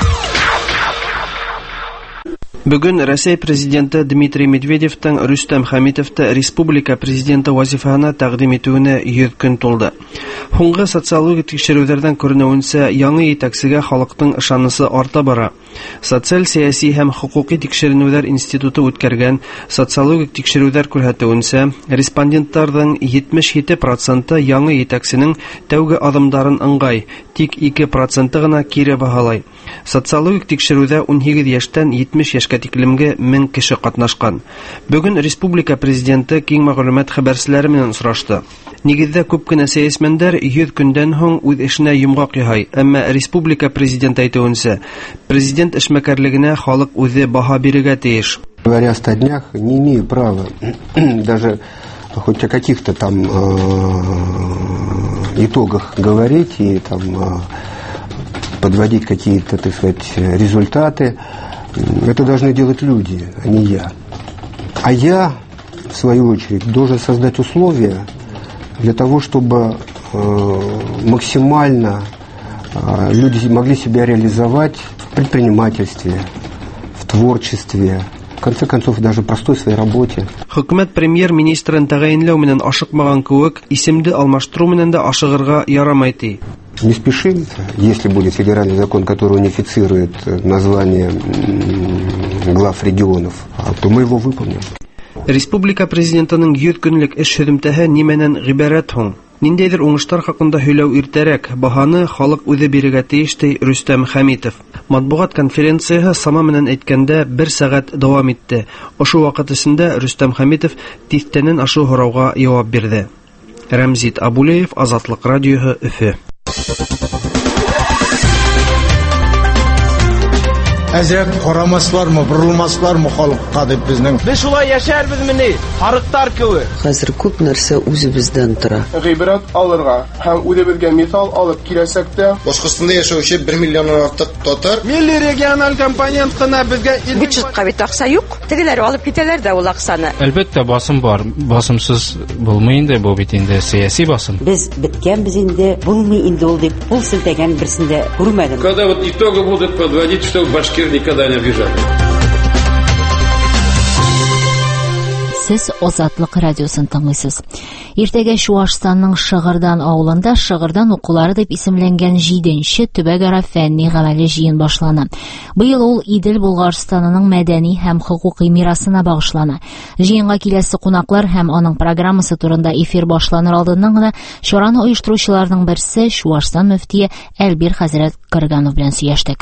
Бүген Россия президенты Дмитрий Медведевтың Рустам Хәмитовты республика президенты вазифасына тәкъдим итүенә 100 көн тулды. Хуңгы социологик тикшерүләрдән күренүенчә, яңа итәксегә халыкның ышанысы арта бара. Социаль сәяси һәм хукукый тикшеренүләр институты үткәргән социологик тикшерүләр күрсәтүенчә, респондентларның 77% яңа итәксенең тәүге адымдарын ыңгай, тик 2% гына кире баһалай. Социологик тикшерүдә 18 яшьтән 70 яшькә тиклемге 1000 кеше катнашкан. Бүген республика президенты киң мәгълүмат хәбәрчеләре белән очрашты. Нигездә күп кенә сәясмәннәр 100 көндән соң үз эшенә йомгак яһай, әмма республика президенты әйтүенчә, президент эшмәкәрлегенә халык үзе баһа бирергә тиеш. Говоря о 100 днях, не имею права даже хоть о каких-то там итогах говорить и там подводить какие-то, так сказать, результаты. Это должны делать люди, а не я. А я, в свою очередь, должен создать условия для того, чтобы максимально люди могли себя реализовать в предпринимательстве, в творчестве, в конце концов, даже простой своей работе. Хөкүмәт премьер-министрын тәгаенләү менән ашыкмаган кебек, исемде алмаштыру менән дә ашыгырга ярамый ди. Не спешим, если будет федеральный закон, который унифицирует название глав регионов, то мы его выполним. Республика президентының 100 көнлек эш һөҗүмтәһе нимәнән гыйбарәт һуң? Ниндәйдер уңышлар хакында һөйләү иртәрәк, баһаны халык үзе бирергә тиеш ди Рустам Хәмитов. Матбугат конференциясе сама менән әйткәндә 1 сәгать дәвам итте. Ошо вакыт эчендә Рустам Хәмитов тиҫтәнен ашу һорауга җавап бирде. Рәмзит Абулеев, Азатлык радиоһы, Өфе. Әзрәк карамаслармы, бурылмаслармы халыкка дип безнең. Без шулай яшәрбез мени, харыктар кебек. Хәзер күп нәрсә үзебездән тора. Гыйбрәт алырга һәм үзебезгә мисал алып киләсәк тә, Башкортстанда яшәүче 1 миллионнан артык татар милли региональ компонент кына безгә бюджетка бит акча юк. Тегеләр алып китәләр дә ул акчаны. Әлбәттә басым бар. Басымсыз булмый инде бу бит инде сиясәт басым. Без биткәнбез инде, булмый инде ул дип кул селтәгән берсендә күрмәдем. Когда вот итоги будут подводить, что Башкир никогда не обижали. Сез Азатлык радиосын тыңлыйсыз. Иртәгә Чуашстанның Шыгырдан авылында Шыгырдан укулары дип исемләнгән 7нче төбәкара фәнни гамәли җыен башлана. Быел ул Идел Булгарстанының мәдәни һәм хукукый мирасына багышлана. Җыенга киләсе кунаклар һәм аның программасы турында эфир башланыр алдыннан гына чараны оештыручыларның берсе Чуашстан мөфтие Әлбир хәзрәт Кырганов белән сөйләштек.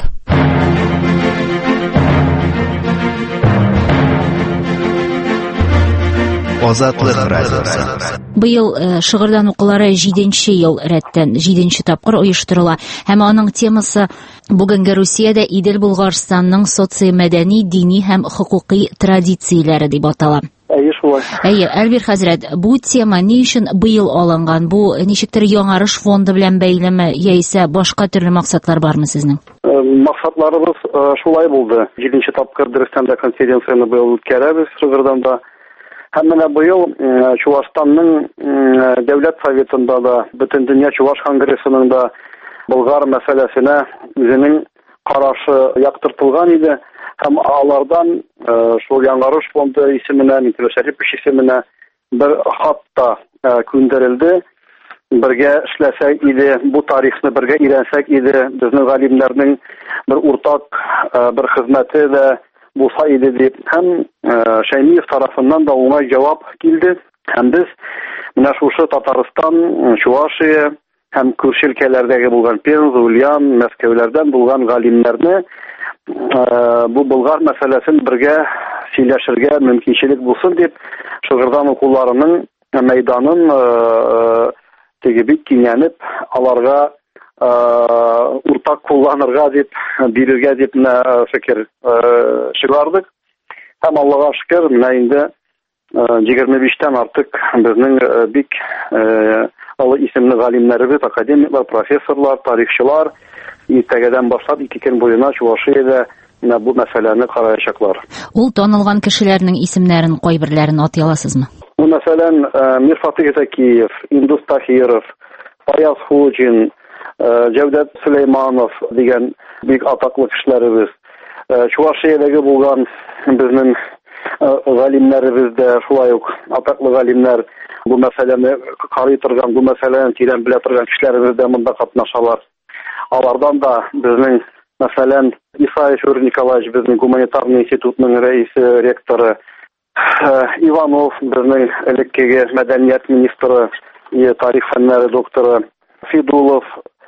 Азатлык радиосы. Быел Шыгырдан укулары 7нче ел рәттән 7нче тапкыр оештырыла. Һәм аның темасы бүгенге Русиядә Идел Булгарстанның социомәдәни, дини һәм хукукый традицияләре дип атала. Әйе, Әлбир хәзрәт, бу тема ни өчен быел алынган? Бу ничектер яңарыш фонды белән бәйлеме, яисә башка төрле максатлар бармы сезнең? Максатларыбыз шулай булды. 7нче тапкыр Дөрестәндә конференцияны быел үткәрәбез Шыгырданда. Һәм менә быел Чуашстанның Дәүләт Советында да, Бөтен дөнья Чуваш конгрессының да Болгар мәсьәләсенә үзенең карашы яктыртылган иде. Һәм алардан шул Яңарыш фонды исеменә, Миңтимер Шәрипов исеменә бер хат та күндерелде. Бергә эшләсәк иде, бу тарихны бергә өйрәнсәк иде, безнең галимнәрнең бер уртак бер хезмәте дә булса иде дип. Һәм Шәймиев тарафыннан да уңай җавап килде. Һәм без менә шушы Татарстан, Чувашия һәм күрше өлкәләрдәге булган Пенза, Ульян, Мәскәүләрдән булган галимнәрне бу Болгар мәсьәләсен бергә сөйләшергә мөмкинчелек булсын дип, Шыгырдан укуларының мәйданын бик киңәнеп, аларга уртак кулланырга дип, бирергә дип фикер чыгардык. Һәм Аллага шөкер, менә инде 25-тән артык безнең бик олы исемле галимнәребез, академиклар, профессорлар, тарихчылар иртәгәдән башлап 2 көн буена Чувашиядә бу мәсьәләне караячаклар. Ул танылган кешеләрнең исемнәрен кайберләрен атый аласызмы? Мәсәлән, Мирфатых Закиев, Индус Тахиров, Фаяз Худжин, Җәүдәт Сөләйманов дигән бик атаклы кешеләребез. Чувашиядәге булган безнең галимнәребез дә шулай ук атаклы галимнәр, бу мәсьәләне карый торган, бу мәсьәләне тирән белә торган кешеләребез дә монда катнашалар. Алардан да безнең, мәсәлән, Исаев Юрий Николаевич, безнең гуманитарный институтның рәисе, ректоры, Иванов, безнең элеккеге мәдәният министры, тарих фәннәре докторы, Фидулов,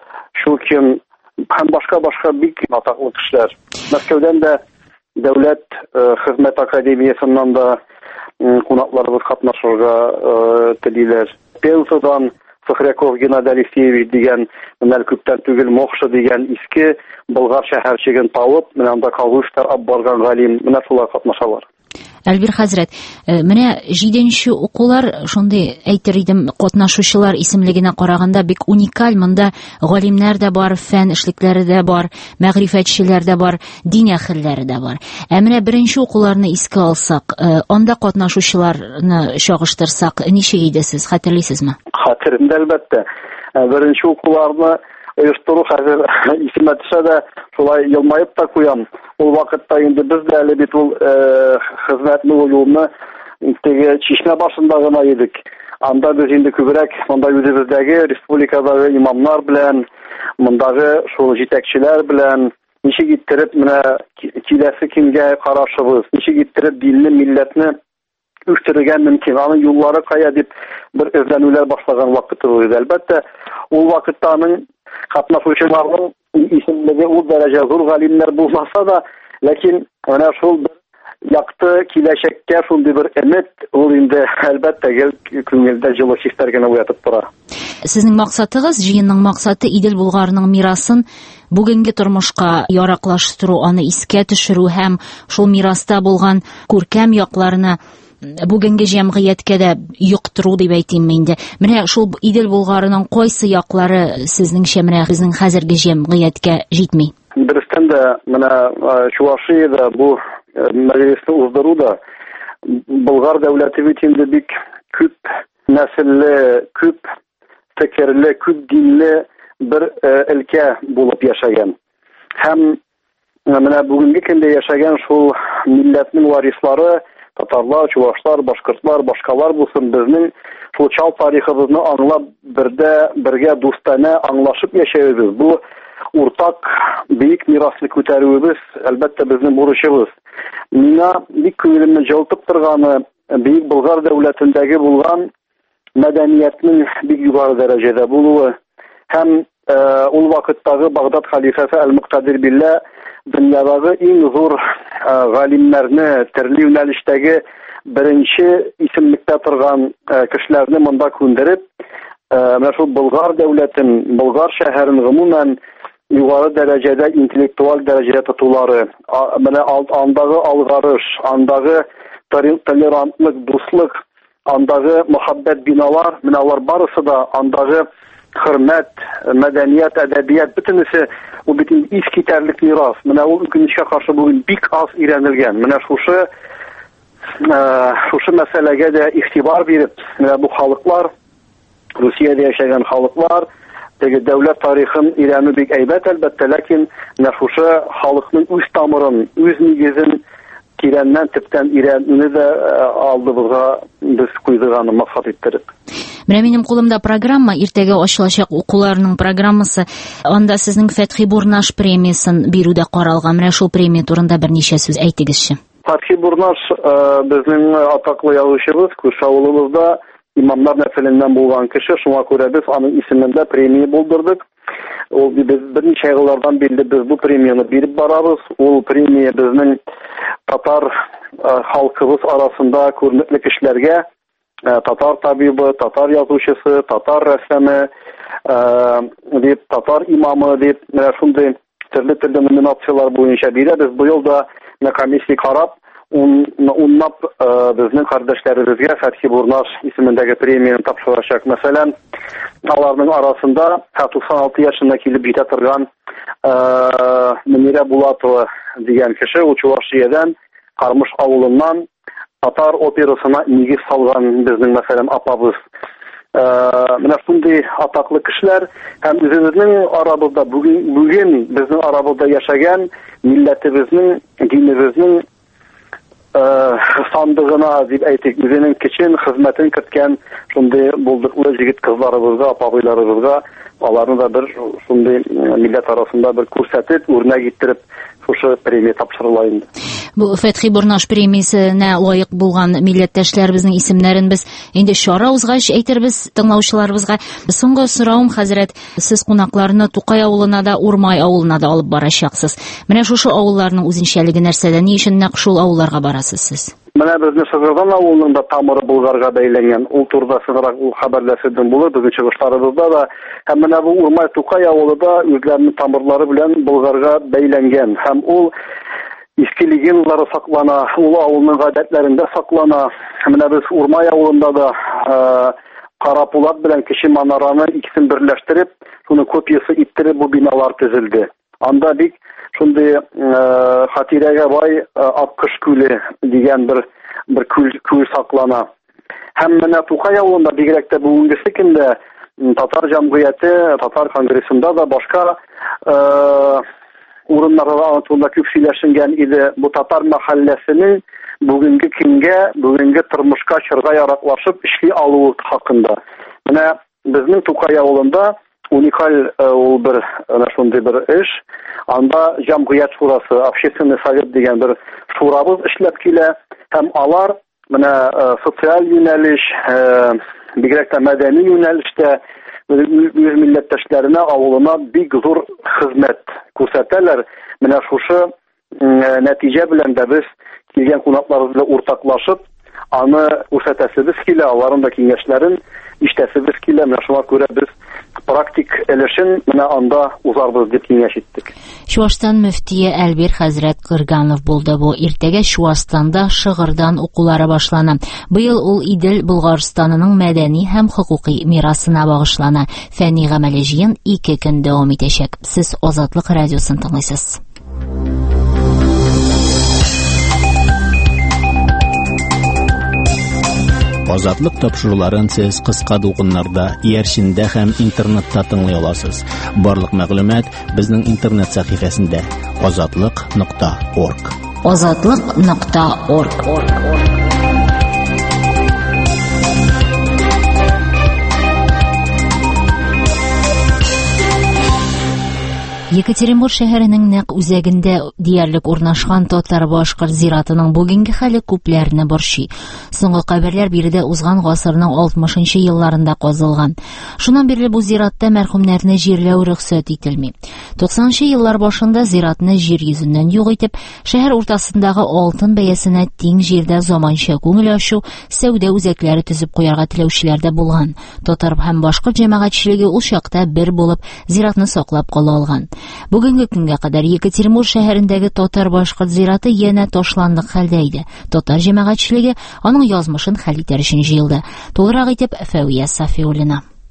Щукин һәм башка бик атаклы кешеләр. Мәскәүдән дә Дәүләт хезмәт академиясыннан да кунакларыбыз катнашырга телиләр. Пензадан Сухряков Геннадий Алексеевич дигән, менә күптән түгел Мохша дигән иске Болгар шәһәрчеген табып, менә анда калыштар алып барган галим, менә шулар катнашалар. Әлбир хәзрәт, менә 7нче укулар, шундый әйтер идем, катнашучылар исемлегенә караганда бик уникаль. Монда галимнәр дә бар, фән эшлекләре дә бар, мәгърифәтчеләр дә бар, дин әһелләре дә бар. Менә 1нче укуларны искә алсак, анда катнашучыларны чагыштырсак, ничек иде сез, хәтерлисезме? Хәтеремдә, әлбәттә. 1нче укуларны оештыру хәзер исемә төшә дә, шулай елмаеп та куям. Ул вакытта инде без дә әле бит ул хезмәтне юлны теге Чишмә башында гына идек. Анда без инде күбрәк монда үзебездәге республикадагы имамнар белән, мондагы шул җитәкчеләр белән ничек иттереп менә киләсе көнгә карашыбыз, ничек иттереп динне, милләтне үстерергә мөмкин, аның юллары кая дип бер эзләнүләр башлаган вакыты иде. Әлбәттә, ул вакытта аның катнашучыларның исемлеге ул дәрәҗә зур галимнәр булмаса да, ләкин менә шул бер якты киләчәккә шундый бер өмет ул инде әлбәттә күңелдә җылы хисләр генә уятып тора. Сезнең максатыгыз, җыенның максаты Идел Булгарның мирасын бүгенге тормышка яраклаштыру, аны искә төшерү һәм шул мираста булган күркәм якларны бүгенге җәмгыятькә дә йоктыру дип әйтим инде. Менә шул Идел Булгарының кайсы яклары сезнеңчә менә безнең хәзерге җәмгыятькә җитми? Дөрестән дә менә Чувашиядә бу мәҗлесне уздыру да Болгар дәүләте бит инде бик күп нәселле, күп фикерле, күп динле бер өлкә булып яшәгән. Һәм менә бүгенге көндә яшәгән шул милләтнең варислары, татарлар, чувашлар, башкортлар, башкалар булсын, безнең шул чал тарихыбызны аңлап, бергә дустана аңлашып яшәүбез. Бу уртак бик мирасны күтәрүебез, әлбәттә безнең бурычыбыз. Миңа бик күңелемне җылытып торганы бик Болгар дәүләтендәге булган мәдәниятнең бик югары дәрәҗәдә булуы һәм ул вакыттагы Багдад халифасы Әл-Муктадир Билла дөньядагы иң зур галимнәрне, төрле юнәлештәге беренче исемлектә торган кешеләрне монда күндереп, менә шул Болгар дәүләтен, Болгар шәһәрен гомумән югары дәрәҗәдә интеллектуаль дәрәҗәдә тотулары, менә андагы алгарыш, андагы толерантлык, дуслык, андагы мөхәббәт биналар, менә алар барысы да андагы хөрмәт, мәдәният, әдәбият бөтенесе ул бит искитәрлек мирас. Менә ул үкенечкә каршы бүген бик аз өйрәнелгән. Менә шушы мәсьәләгә дә игътибар биреп, менә бу халыклар, Русиядә яшәгән халыклар, теге дәүләт тарихын өйрәнү бик әйбәт әлбәттә, ләкин менә шушы халыкның үз тамырын, үз нигезен тирәннән төптән өйрәнүне дә алдыбызга без куйдык аны максат иттереп. Менә минем кулымда программа, иртәгә ачылачак укуларның программасы. Анда сезнең Фәтхи Бурнаш премиясын бирүдә каралган. Менә шул премия турында берничә сүз әйтегезче. Фәтхи Бурнаш безнең атаклы язучыбыз, күрше авылыбызда имамнар нәселеннән булган кеше, шуңа күрә без аның исемендә премия булдырдык. Ул без берничә еллардан бирле без бу премияны биреп барабыз. Ул премия безнең татар халкыбыз арасында күренекле кешеләргә, татар табибы, татар язучысы, татар рәссамы, дип, татар имамы дип, менә шундый төрле номинациялар буенча бирәбез. Быел да комиссия карап, унлап безнең кардәшләребезгә Фәтхи Бурнаш исемендәге премияны тапшырачак. Мәсәлән, аларның арасында 96 яшына килеп җитә торган Мөнирә Булатова дигән кеше, ул Чувашиядән, Кармыш авылыннан татар операсына нигез салган безнең мәсәлән апабыз. Менә шундый атаклы кешеләр һәм үзебезнең арабызда бүген безнең арабызда яшәгән милләтебезнең, динебезнең сандыгына дип әйтик, үзенең кичен хезмәтен көткән шундый булдыклы җегет кызларыбызга, апабайларыбызга, аларны да бер шундый милләт арасында бер күрсәтеп, үрнәк иттереп шушы премия тапшырыла инде. Бу Фәтхи Бурнаш премиясенә лаек булган милләттәшләребезнең исемнәрен без инде чара узгач әйтербез тыңлаучыларыбызга. Соңгы сорауым, хәзрәт, сез кунакларны Тукай авылына да, Урмай авылына да алып барачаксыз. Менә шушы авылларның үзенчәлеге нәрсәдә? Ни өчен нәкъ шул авылларга барасыз сез? Менә безнең Шыгырдан авылының да тамыры Булгарга бәйләнгән. Ул турыда сынрак хәбәрләшүдән булыр безнең чыгышларыбызда да. Һәм менә бу Урмай Тукай авылы да үзләренең тамырлары белән Булгарга бәйләнгән. Һәм ул иске легендалары саклана, ул авылның гадәтләрендә саклана. Менә без Урмай авылында да Карапулат белән Кече Манараны икесен берләштереп, шуны копиясы иттереп бу биналар төзелде. Анда бик шундый хатирәгә бай Аккыш күле дигән бер күл саклана. Һәм менә Тукай авылында бигрәк тә бүгенге көндә татар җәмгыяте, татар конгрессында да башка урыннарда антында күп сөйләшенгән иде. Бу татар мәхәлләсенең бүгенге көнгә, бүгенге тормышка чырга яраклашып эшли алуы хакында. Менә безнең Тукай авылында уникаль ул бер шундый бер эш. Анда җәмгыять шурасы, общественный совет дигән бер шурабыз эшләп килә. Һәм алар менә социаль юнәлеш, бигрәк тә мәдәни юнәлештә үз милләттәшләренә, авылына бик зур хезмәт күрсәтәләр. Менә шушы нәтиҗә белән дә без килгән кунакларыбыз белән уртаклашып, аны күрсәтәсебез килә, аларның да киңәшләрен ишетәсебез килә. Менә шуңа күрә без практик элешен менә анда узарбыз дип киңәш иттек. Чувашстан мөфтие Әлбир хәзрәт Кырганов булды бу. Иртәгә Чувашстанда Шыгырдан укулары башлана. Быел ул Идел Булгарстанының мәдәни һәм хокукый мирасына багышлана. Фәнни гамәли җыен 2 көн дәвам итәчәк. Сез Азатлык радиосын тыңлыйсыз. Азатлык тапшыруларын сез кыска дулкыннарда, иярчендә һәм интернетта тыңлый аласыз. Барлык мәгълүмат безнең интернет сәхифәсендә azatliq.org. azatliq.org. Екатеринбург шәһәренең нәкъ үзәгендә диярлек урнашкан татар-башкорт зиратының бүгенге хәле күпләрне борчый. Соңгы хәбәрләр биредә узган гасырның 60нчы елларында казылган. Шуннан бирле бу зиратта мәрхүмнәрне җирләү рөхсәт ителми. 90нчы еллар башында зиратны җир йөзеннән юк итеп, шәһәр уртасындагы алтын бәясенә тиң җирдә заманча күңел ачу, сәүдә үзәкләре төзеп куярга теләүчеләр дә булган. Татар һәм башкорт җәмәгатьчелеге ул чакта бер булып зиратны саклап кала алган. Бүгенге көнгә кадәр Екатеринбург шәһәрендәге татар-башкорт зираты янә ташландык хәлдә иде. Татар җәмәгатьчелеге аның язмышын хәл итәр өчен җыелды. Толырак итеп Фәвия Сафиуллина.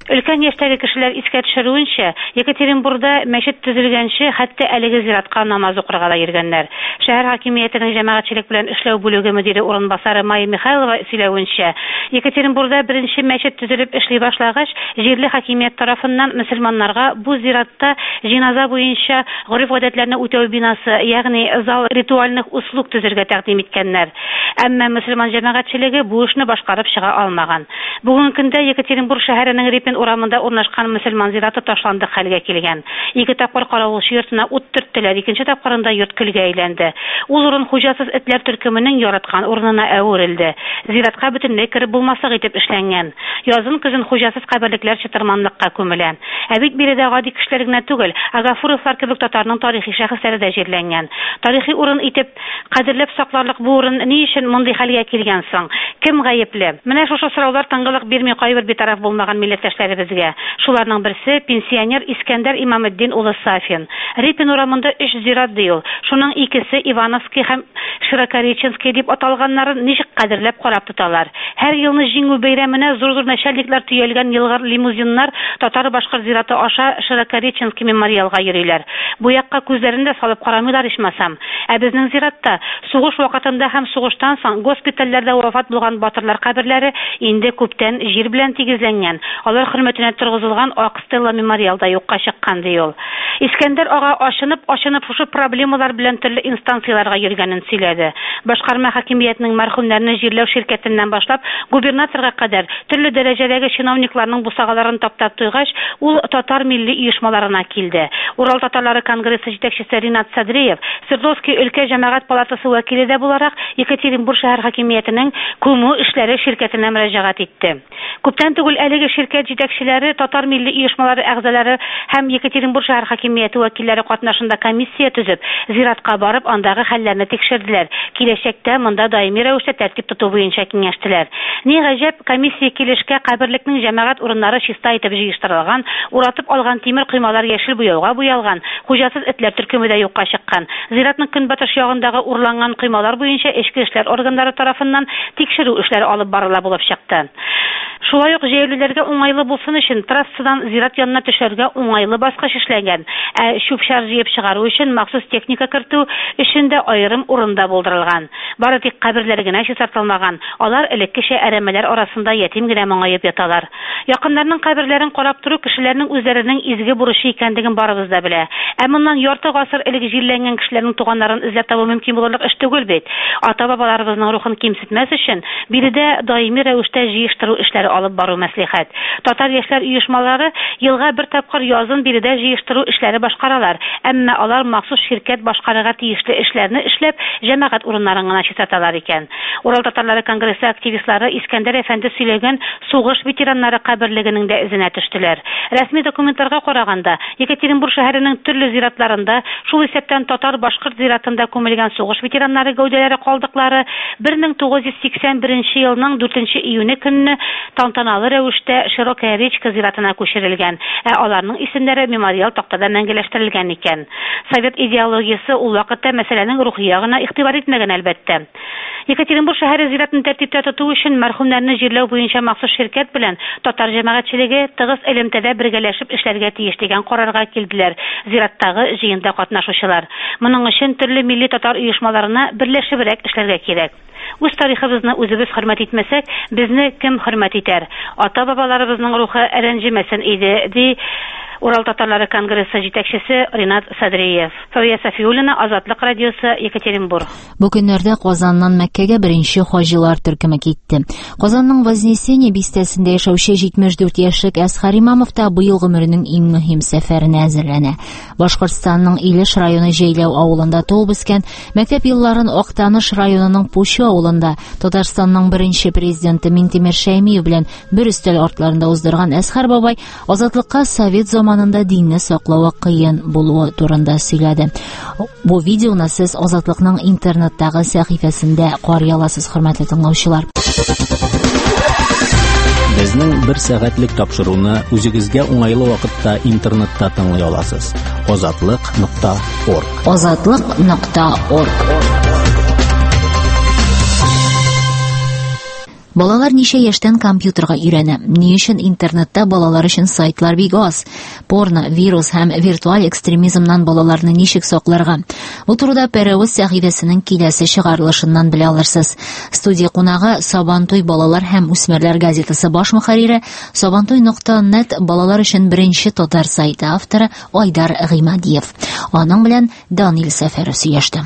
Өлкән яшьтәге кешеләр искә төшерүенчә, Екатеринбургда мәчет төзелгәнче хәтта әлеге зиратка намаз укырга да йөргәннәр. Шәһәр хакимиятенең җәмәгатьчелек белән эшләү бүлеге мөдире урынбасары Майя Михайлова сөйләвенчә, Екатеринбургда беренче мәчет төзелеп эшли башлагач, җирле хакимият тарафыннан мөселманнарга бу зиратта җиназа буенча гореф-гадәтләрне үтәү бинасы, ягъни зал ритуальных услуг төзергә тәкъдим иткәннәр. Әмма мөселман җәмәгатьчелеге бу эшне башкарып чыга алмаган. Бүгенге көндә Екатеринбург шәһәренең Репин урамында урнашкан мөселман зираты ташландык хәлгә килгән. 2 тапкыр каравылчы йортына ут төрттеләр, 2нче тапкырында йорт көлгә әйләнде. Ул урын хуҗасыз этләр төркеменең яраткан урынына әверелде. Зиратка бөтенләй кирип булмаслык итеп эшләнгән. Язын-көзен хуҗасыз каберлекләр чытырманлыкка күмелә. Ә бит биредә гади кешеләр генә түгел, Агафуровлар кебек татарның тарихи шәхесләре дә җирләнгән. Тарихи урын итеп кадерләп сакларлык бу урын ни өчен мондый хәлгә килгән соң? Кем гаепле? Менә шушы сораулар тыңгылык бирми кайбер битараф булмаган милләттәшләребезгә. Шуларның берсе пенсионер Искәндәр Имаметдин улы Сафин. Репин урамында 3 зират ди ул. Шуның икесе Ивановский һәм Широкореченский дип аталганнарын ничек кадерләп карап тоталар. Һәр елны җиңү бәйрәменә зур-зур начальниклар төялгән елгар лимузиннар татар-башкорт зираты аша Широкореченский мемориалга йөриләр. Бу якка күзләрен дә салып карамыйлар ичмасам. Ә безнең зиратта сугыш вакытында һәм сугыштан соң госпитальләрдә вафат булган батырлар каберләре инде күптән җир белән тигезләнгән. Алар хөрмәтенә торгызылган ак стелла мемориалда юкка чыккан ди ул. Искәндәр ага ачынып шушы проблемалар белән төрле инстанцияларга йөргәнен сөйләде. Башкарма хакимиятенең мәрхүмнәрне җирләү ширкәтеннән башлап губернаторга кадәр төрле дәрәҗәдәге чиновникларның бусагаларын таптап туйгач, ул татар милли оешмаларына килде. Урал татарлары конгрессы җитәкчесе Ринат Садриев, Свердловский өлкә җәмәгать палатасы вәкиле дә буларак Екатеринбург шәһәр хакимиятенең күмү эшләре ширкәтенә мөрәҗәгать итте. Күптән түгел әлеге ширкәт җитәкчеләре, татар милли оешмалары әгъзалары һәм Екатеринбург шәһәр хакимияте вәкилләре катнашында комиссия төзеп, зиратка барып, андагы хәлләрне тикшерделәр. Киләчәктә монда даими рәвештә тәртип тоту буенча киңәштеләр. Ни гаҗәп, комиссия килешкә каберлекнең җәмәгать урыннары чиста итеп җыештырылган, уратып алган тимер коймалар яшел буяуга буялган, хуҗасыз этләр төркеме дә юкка чыккан. Зиратның көнбатыш ягындагы урланган коймалар буенча эчке эшләр органнары тарафыннан тикшерү эшләре алып барыла булып чыкты. Шулай ук җәяүлеләргә уңайлы булсын өчен трассадан зират янына төшәргә уңайлы баскыч эшләнгән. Чүп-чар җыеп чыгару өчен махсус техника кертү өчен дә аерым урында булдырылган. Бары тик каберләр генә чистартылмаган. Алар элеккечә әрәмәләр арасында ятим генә моңаеп яталар. Якыннарның каберләрен карап туру кешеләрнең үзләренең изге бурычы икәнлеген барыбыз да белә. Ә моннан ярты гасыр элек җирләнгән кешеләрнең туганнарын эзләп табу мөмкин булырлык эш түгел бит. Ата-бабаларыбызның рухын кимсетмәс өчен биредә даими рәвештә җыештыру эшләре алып бару мәслихәт. Татар яшьләр оешмалары елга бер тапкыр язын биредә җыештыру эшләре башкаралар. Әмма алар махсус ширкәт башкарырга тиешле эшләрне эшләп, җәмәгать урыннарын гына чистарталар икән. Урал татарлары конгрессы активистлары Искәндәр әфәнде сөйләгән сугыш ветераннары каберлегенең дә эзенә төштеләр. Рәсми документларга караганда, Екатеринбург шәһәренең төрле зиратларында, шул исәптән татар-башкорт зиратында күмелгән сугыш ветераннары гәүдәләре калдыклары 1981 елның 4 июне көнне тантаналы рәвештә Широкая речка зиратына күчерелгән. Аларның исемнәре мемориал тактада мәңгеләштерелгән икән. Совет идеологиясе ул вакытта мәсьәләнең рухи ягына игътибар итмәгән әлбәттә. Екатеринбург шәһәре зиратын тәртиптә тоту өчен мәрхүмнәрне җирләү буенча махсус ширкәт белән татар җәмәгатьчелеге тыгыз элемтәдә бергәләшеп эшләргә тиеш дигән карарга килделәр зираттагы җыенда катнашучылар. Моның өчен төрле милли татар оешмаларына берләшебрәк эшләргә кирәк. Үз тарихыбызны үзебез хөрмәт итмәсәк, безне кем хөрмәт итәр? Ата-бабаларыбызның рухы рәнҗемәсен иде, ди Урал татарлары конгрессы җитәкчесе Ринат Садриев. Фәвия Сафиуллина, Азатлык радиосы, Екатеринбург. Бу көннәрдә Казаннан Мәккәгә беренче хаҗилар төркеме китте. Казанның Вознесение бистәсендә яшәүче 74 яшьлек Әсхәр Имамов та быел гомеренең иң мөһим сәфәренә әзерләнә. Башкортстанның Илеш районы Җәйләү авылында туып үскән, мәктәп елларын Актаныш районының Пучу авылында Татарстанның беренче президенты Минтимер Шәймиев белән бер өстәл артларында уздырган Әсхәр бабай азатлыкка совет заманында динне саклауы кыен булуы турында сөйләде. Бу видеоны сез Азатлыкның интернеттагы сәхифәсендә карый аласыз, хөрмәтле тыңлаучылар. Безнең 1 сәгатьлек тапшыруны үзегезгә уңайлы вакытта интернетта тыңлый аласыз. Azatlyk.org. Azatlyk.org. Балалар ничә яшьтән компьютерга өйрәнә? Ни өчен интернетта балалар өчен сайтлар бик аз? Порно, вирус һәм виртуаль экстремизмнан балаларны ничек сакларга? Бу турыда Пәрәвез сәхифәсенең киләсе чыгарылышыннан белә алырсыз. Студия кунагы Сабантуй балалар һәм үсмерләр газетасы баш мөхәррире, Сабантуй.нет балалар өчен беренче татар сайты авторы Айдар Гыймадиев. Аның белән Данил Сәфәров сөйләште.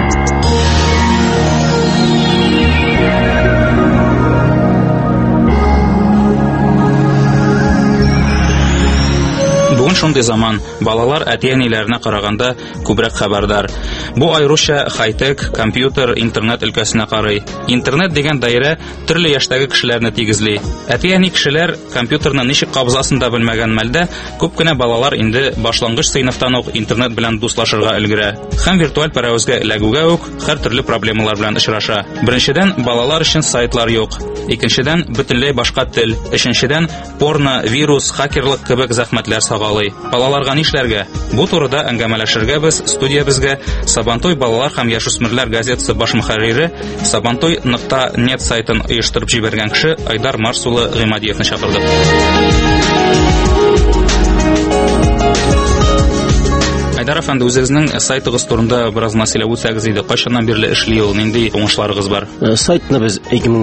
Бүген шундый заман, балалар әти-әниләренә караганда күбрәк хәбәрдар. Бу айруча хай-тек, компьютер, интернет өлкәсенә карый. Интернет дигән даирә төрле яшьтәге кешеләрне тигезли. Әти-әни кешеләр компьютерны ничек кабызасын да белмәгән мәлдә, күп кенә балалар инде башлангыч сыйныфтан ук интернет белән дуслашырга өлгерә. Һәм виртуаль пәрәвезгә эләгүгә үк һәр төрле проблемалар белән очраша. Беренчедән, балалар өчен сайтлар юк. Икенчедән, бөтенләй башка тел. Өченчедән, порно, вирус, хакерлык кебек зәхмәтләр сагалый. Балаларга нишләргә? Бу турыда әңгәмәләшергә без студиябезгә Сабантуй балалар һәм яшүсмерләр газетасы баш мөхәррире, Сабантуй.нет сайтын оештырып җибәргән кеше Айдар Марсулы Гыймадиевны чакырдык. Айдар әфәнде, үзегезнең сайтыгыз турында бераз мәсьәлә үтсәгез иде. Кайчаннан бирле эшли ул, нинди уңышларыгыз бар? Сайтны без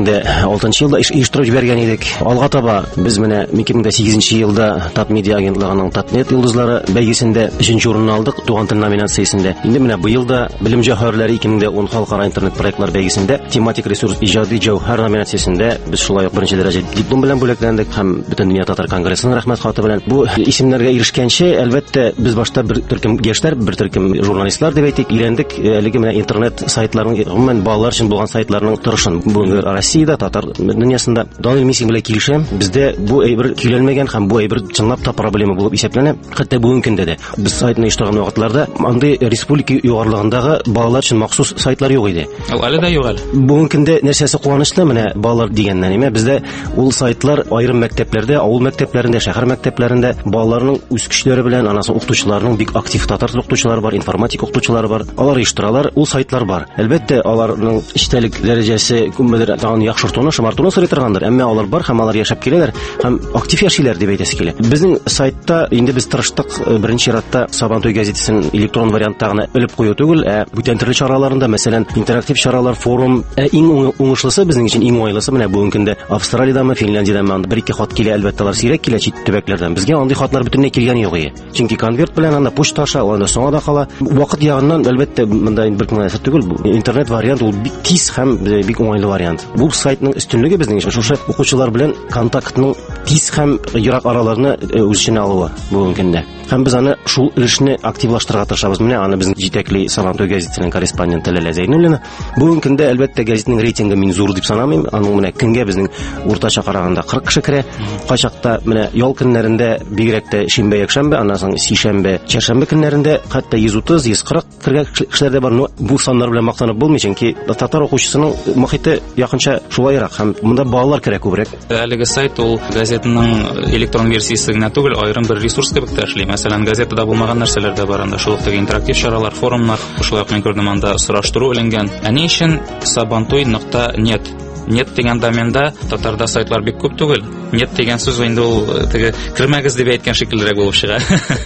2006 елда оештырып җибәргән идек. Алга таба без менә 2008 елда Тат медиа агентлыгының Татнет йолдызлары бәйгесендә 3нче урынны алдык, туган тел номинациясендә. Инде менә быел да Белем җәүһәрләре 2010 халыкара интернет проектлар бәйгесендә тематик ресурс иҗади җәүһәр номинациясендә без шулай ук беренче дәрәҗә диплом белән бүләкләндек һәм Бөтен дөнья татар конгрессының рәхмәт хаты белән. Бу исемнәргә ирешкәнче, әлбәттә, без башта бер төркем яшьләр, бер төркем журналистлар дип әйтик, өйрәндек әлеге менә интернет сайтларының, гомумән балалар өчен булган сайтларның торышын. Бүген Россиядә, татар дөньясында Данил Мисин белән килешәм. Бездә бу әйбер көйләнмәгән һәм бу әйбер чынлап та проблема булып исәпләнә. Хәтта бүгенге көндә дә без сайтны оештырган вакытларда андый республика югарлыгындагы балалар өчен махсус сайтлар юк иде. Ул әле дә юк әле. Бүгенге көндә нәрсәсе куанычлы, менә балалар дигәннән нимә, бездә ул сайтлар аерым мәктәпләрдә, авыл мәктәпләрендә, шәһәр мәктәпләрендә балаларның үз көчләре белән, анасы укытучыларның бик актив татар теле укытучылары бар, информатик укытучылары бар. Алар оештыралар, ул сайтлар бар. Әлбәттә, аларның эчтәлек дәрәҗәсе күпмедер тагын яхшыртуны, шомартуны сорый торгандыр, әмма алар бар һәм алар яшәп киләләр һәм актив яшиләр дип әйтәсе килә. Безнең сайтта инде без тырыштык беренче иратта Сабантуй газетасын электрон вариантта гына элеп кую түгел, бүтән төрле чараларында, мәсәлән, интерактив чаралар, форум, иң уңышлысы безнең өчен иң уңайлысы менә бүгенге көндә Австралиядәме, Финляндиядәме бер-ике хат килә, әлбәттә алар сирәк килә чит төбәкләрдән. Безгә андый хатлар бөтенләй килгән юк иде. Чөнки конверт белән анда почта аша, анда соңга да кала. Вакыт ягыннан әлбәттә монда бер кенә түгел, интернет вариант ул бик тиз һәм бик уңайлы вариант. Бу сайтның өстенлеге безнең өчен шушы укучылар белән контактның тиз һәм ерак араларны үз эченә алуы бүгенге көндә. Һәм без аны шул өлешне активлаштырырга тырышабыз. Менә аны безнең җитәкли Сабантуй газетасының корреспонденты Ләлә Зәйнуллина. Бүгенге көндә әлбәттә газетаның рейтингы мин зур дип санамыйм. Аның менә көнгә безнең уртача караганда 40 кеше керә. Кайчакта менә ял көннәрендә бигрәк тә шимбә, якшәмбе, аннан соң сишәмбе, чәршәмбе көннәрендә хәтта 130-140 кергән кешеләр дә бар. Но бу саннар белән мактанып булмый, чөнки татар укучысының мохите якынча шулайрак һәм монда балалар керә күбрәк. Әлеге сайт ул газетаның электрон версиясе генә түгел, аерым бер ресурс кебек тә эшли. Мәсәлән, газетада булмаган нәрсәләр дә бар анда. Шул ук интерактив чаралар, форумнар, шулай ук мен күрдем анда сораштыру эленгән. Ни өчен Сабантуй.нет? Нет дигән доменда татарда сайтлар бик күп түгел. Нет дигән сүз инде ул теге кирмәгез дип әйткән шикеллерәк булып чыга.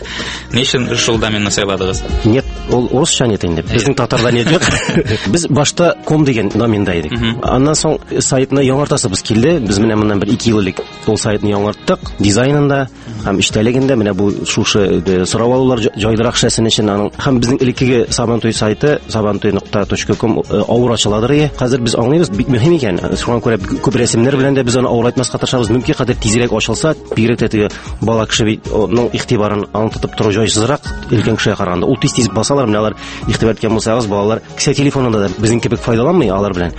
Ни өчен шул доменны сайладыгыз? Нет, ул урысча нет инде. Безнең татарда нет юк. Без башта com дигән доменда идек. Аннан соң сайтны яңартасыбыз килде. Без менә моннан бер 2 ел элек ул сайтны яңарттык. Дизайнында һәм эчтәлегендә менә бу шушы сорау алулар җайлырак эшләсен өчен аның һәм безнең элеккеге Сабантуй сайты sabantuy.com авыр ачыладыр. Хәзер без аңлыйбыз, бик мөһим икән. Шуңа күрә күп рәсемнәр белән дә без аны авырайтмаска тырышабыз. Мөмкин кадәр тизрәк ачылса, бигрәк тә теге бала кеше бит аның игътибарын аны тотып тору җайсызрак өлкән кешегә караганда. Ул тиз басалар, менә алар игътибар иткән булсагыз, балалар кесә телефонында да безнең кебек файдаланмый алар белән.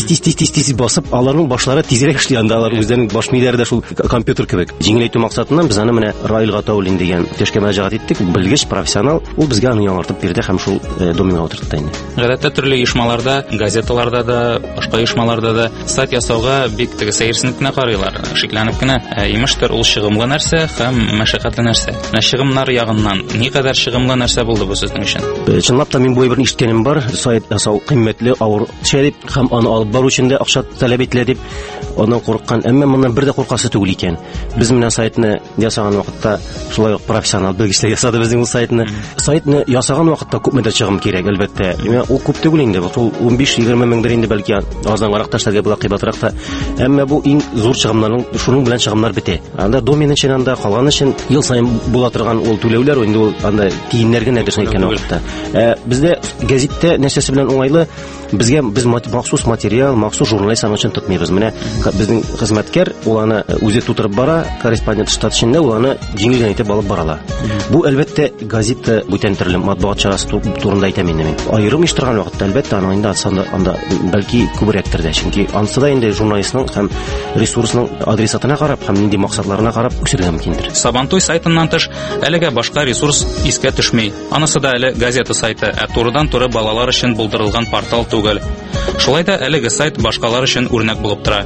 Тиз басып, аларның башлары тизрәк эшли, анда алар үзләренең баш мийләре дә шул компьютер кебек. Җиңеләйтү максатыннан без аны менә Раил Гатауллин дигән төшкә мөрәҗәгать иттек. Белгеч профессионал, ул безгә аны яңартып бирде һәм шул доменга утыртты инде. Гадәттә төрле оешмаларда, газеталарда да, башка оешмаларда да сайт ясауга бик теге сәерсенеп кенә карыйлар, шикләнеп кенә. Имештер ул чыгымлы нәрсә һәм мәшәкатьле нәрсә. Чыгымнар ягыннан никадәр чыгымлы нәрсә булды бу сезнең өчен? Чынлап та мин бу әйберне ишеткәнем бар. Сайт ясау кыйммәтле, авыр эш дип һәм аны алып бару өчен дә акча таләп ителә дип. Ондан курыккан, әмма моннан бер дә куркасы түгел икән. Без менә сайтны ясаган вакытта шулай ук профессионал белгечләр ясады безнең сайтны. Сайтны ясаган вакытта күпмедер чыгым кирәк, әлбәттә. Ул күп түгел инде. Ул 15-20 меңдер инде бәлки азангарак ташларга була кыйбатрак та. Әмма бу иң зур чыгымнарның шуның белән чыгымнар бетә. Анда домен өчен, анда калган өчен ел сайын була торган ул түләүләр инде ул анда тиеннәргә нәдер икән вакытта. Бездә газетта нәрсәсе белән уңайлы, без махсус материал, махсус журналист өчен тотмыйбыз. Менә безнең хезмәткәр уланы үзе тутырып бара, корреспондент штат эчендә уланы җиңел генә итеп алып баралар. Бу әлбәттә газета бүтән төрле матбугат чарасы турында әйтәм инде мин. Аерым иш торган вакытта әлбәттә аның инде анда бәлки күбрәктер дә, чөнки анысы да инде журналистның һәм ресурсның адресатына карап һәм нинди максатларына карап үсәргә мөмкиндер. Сабантуй сайтыннан тыш әлегә башка ресурс искә төшми. Анысы да әле газета сайты, турыдан-туры балалар өчен булдырылган портал түгел. Шулай да әлеге сайт башкалар өчен үрнәк булып тора.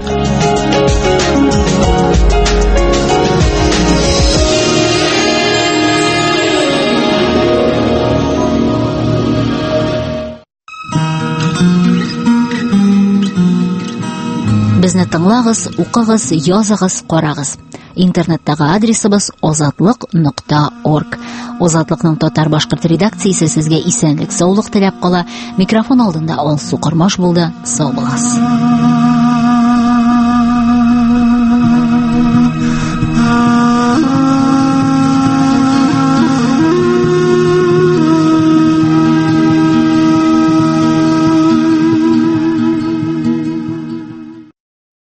Безне тыңлагыз, укыгыз, языгыз, карагыз. Интернеттагы адресыбыз озатлык.org. Озатлыкның татар-башкорт редакциясе сезгә исәнлек, саулык теләп кала. Микрофон алдында Алсу Кормаш булды. Сау булыгыз.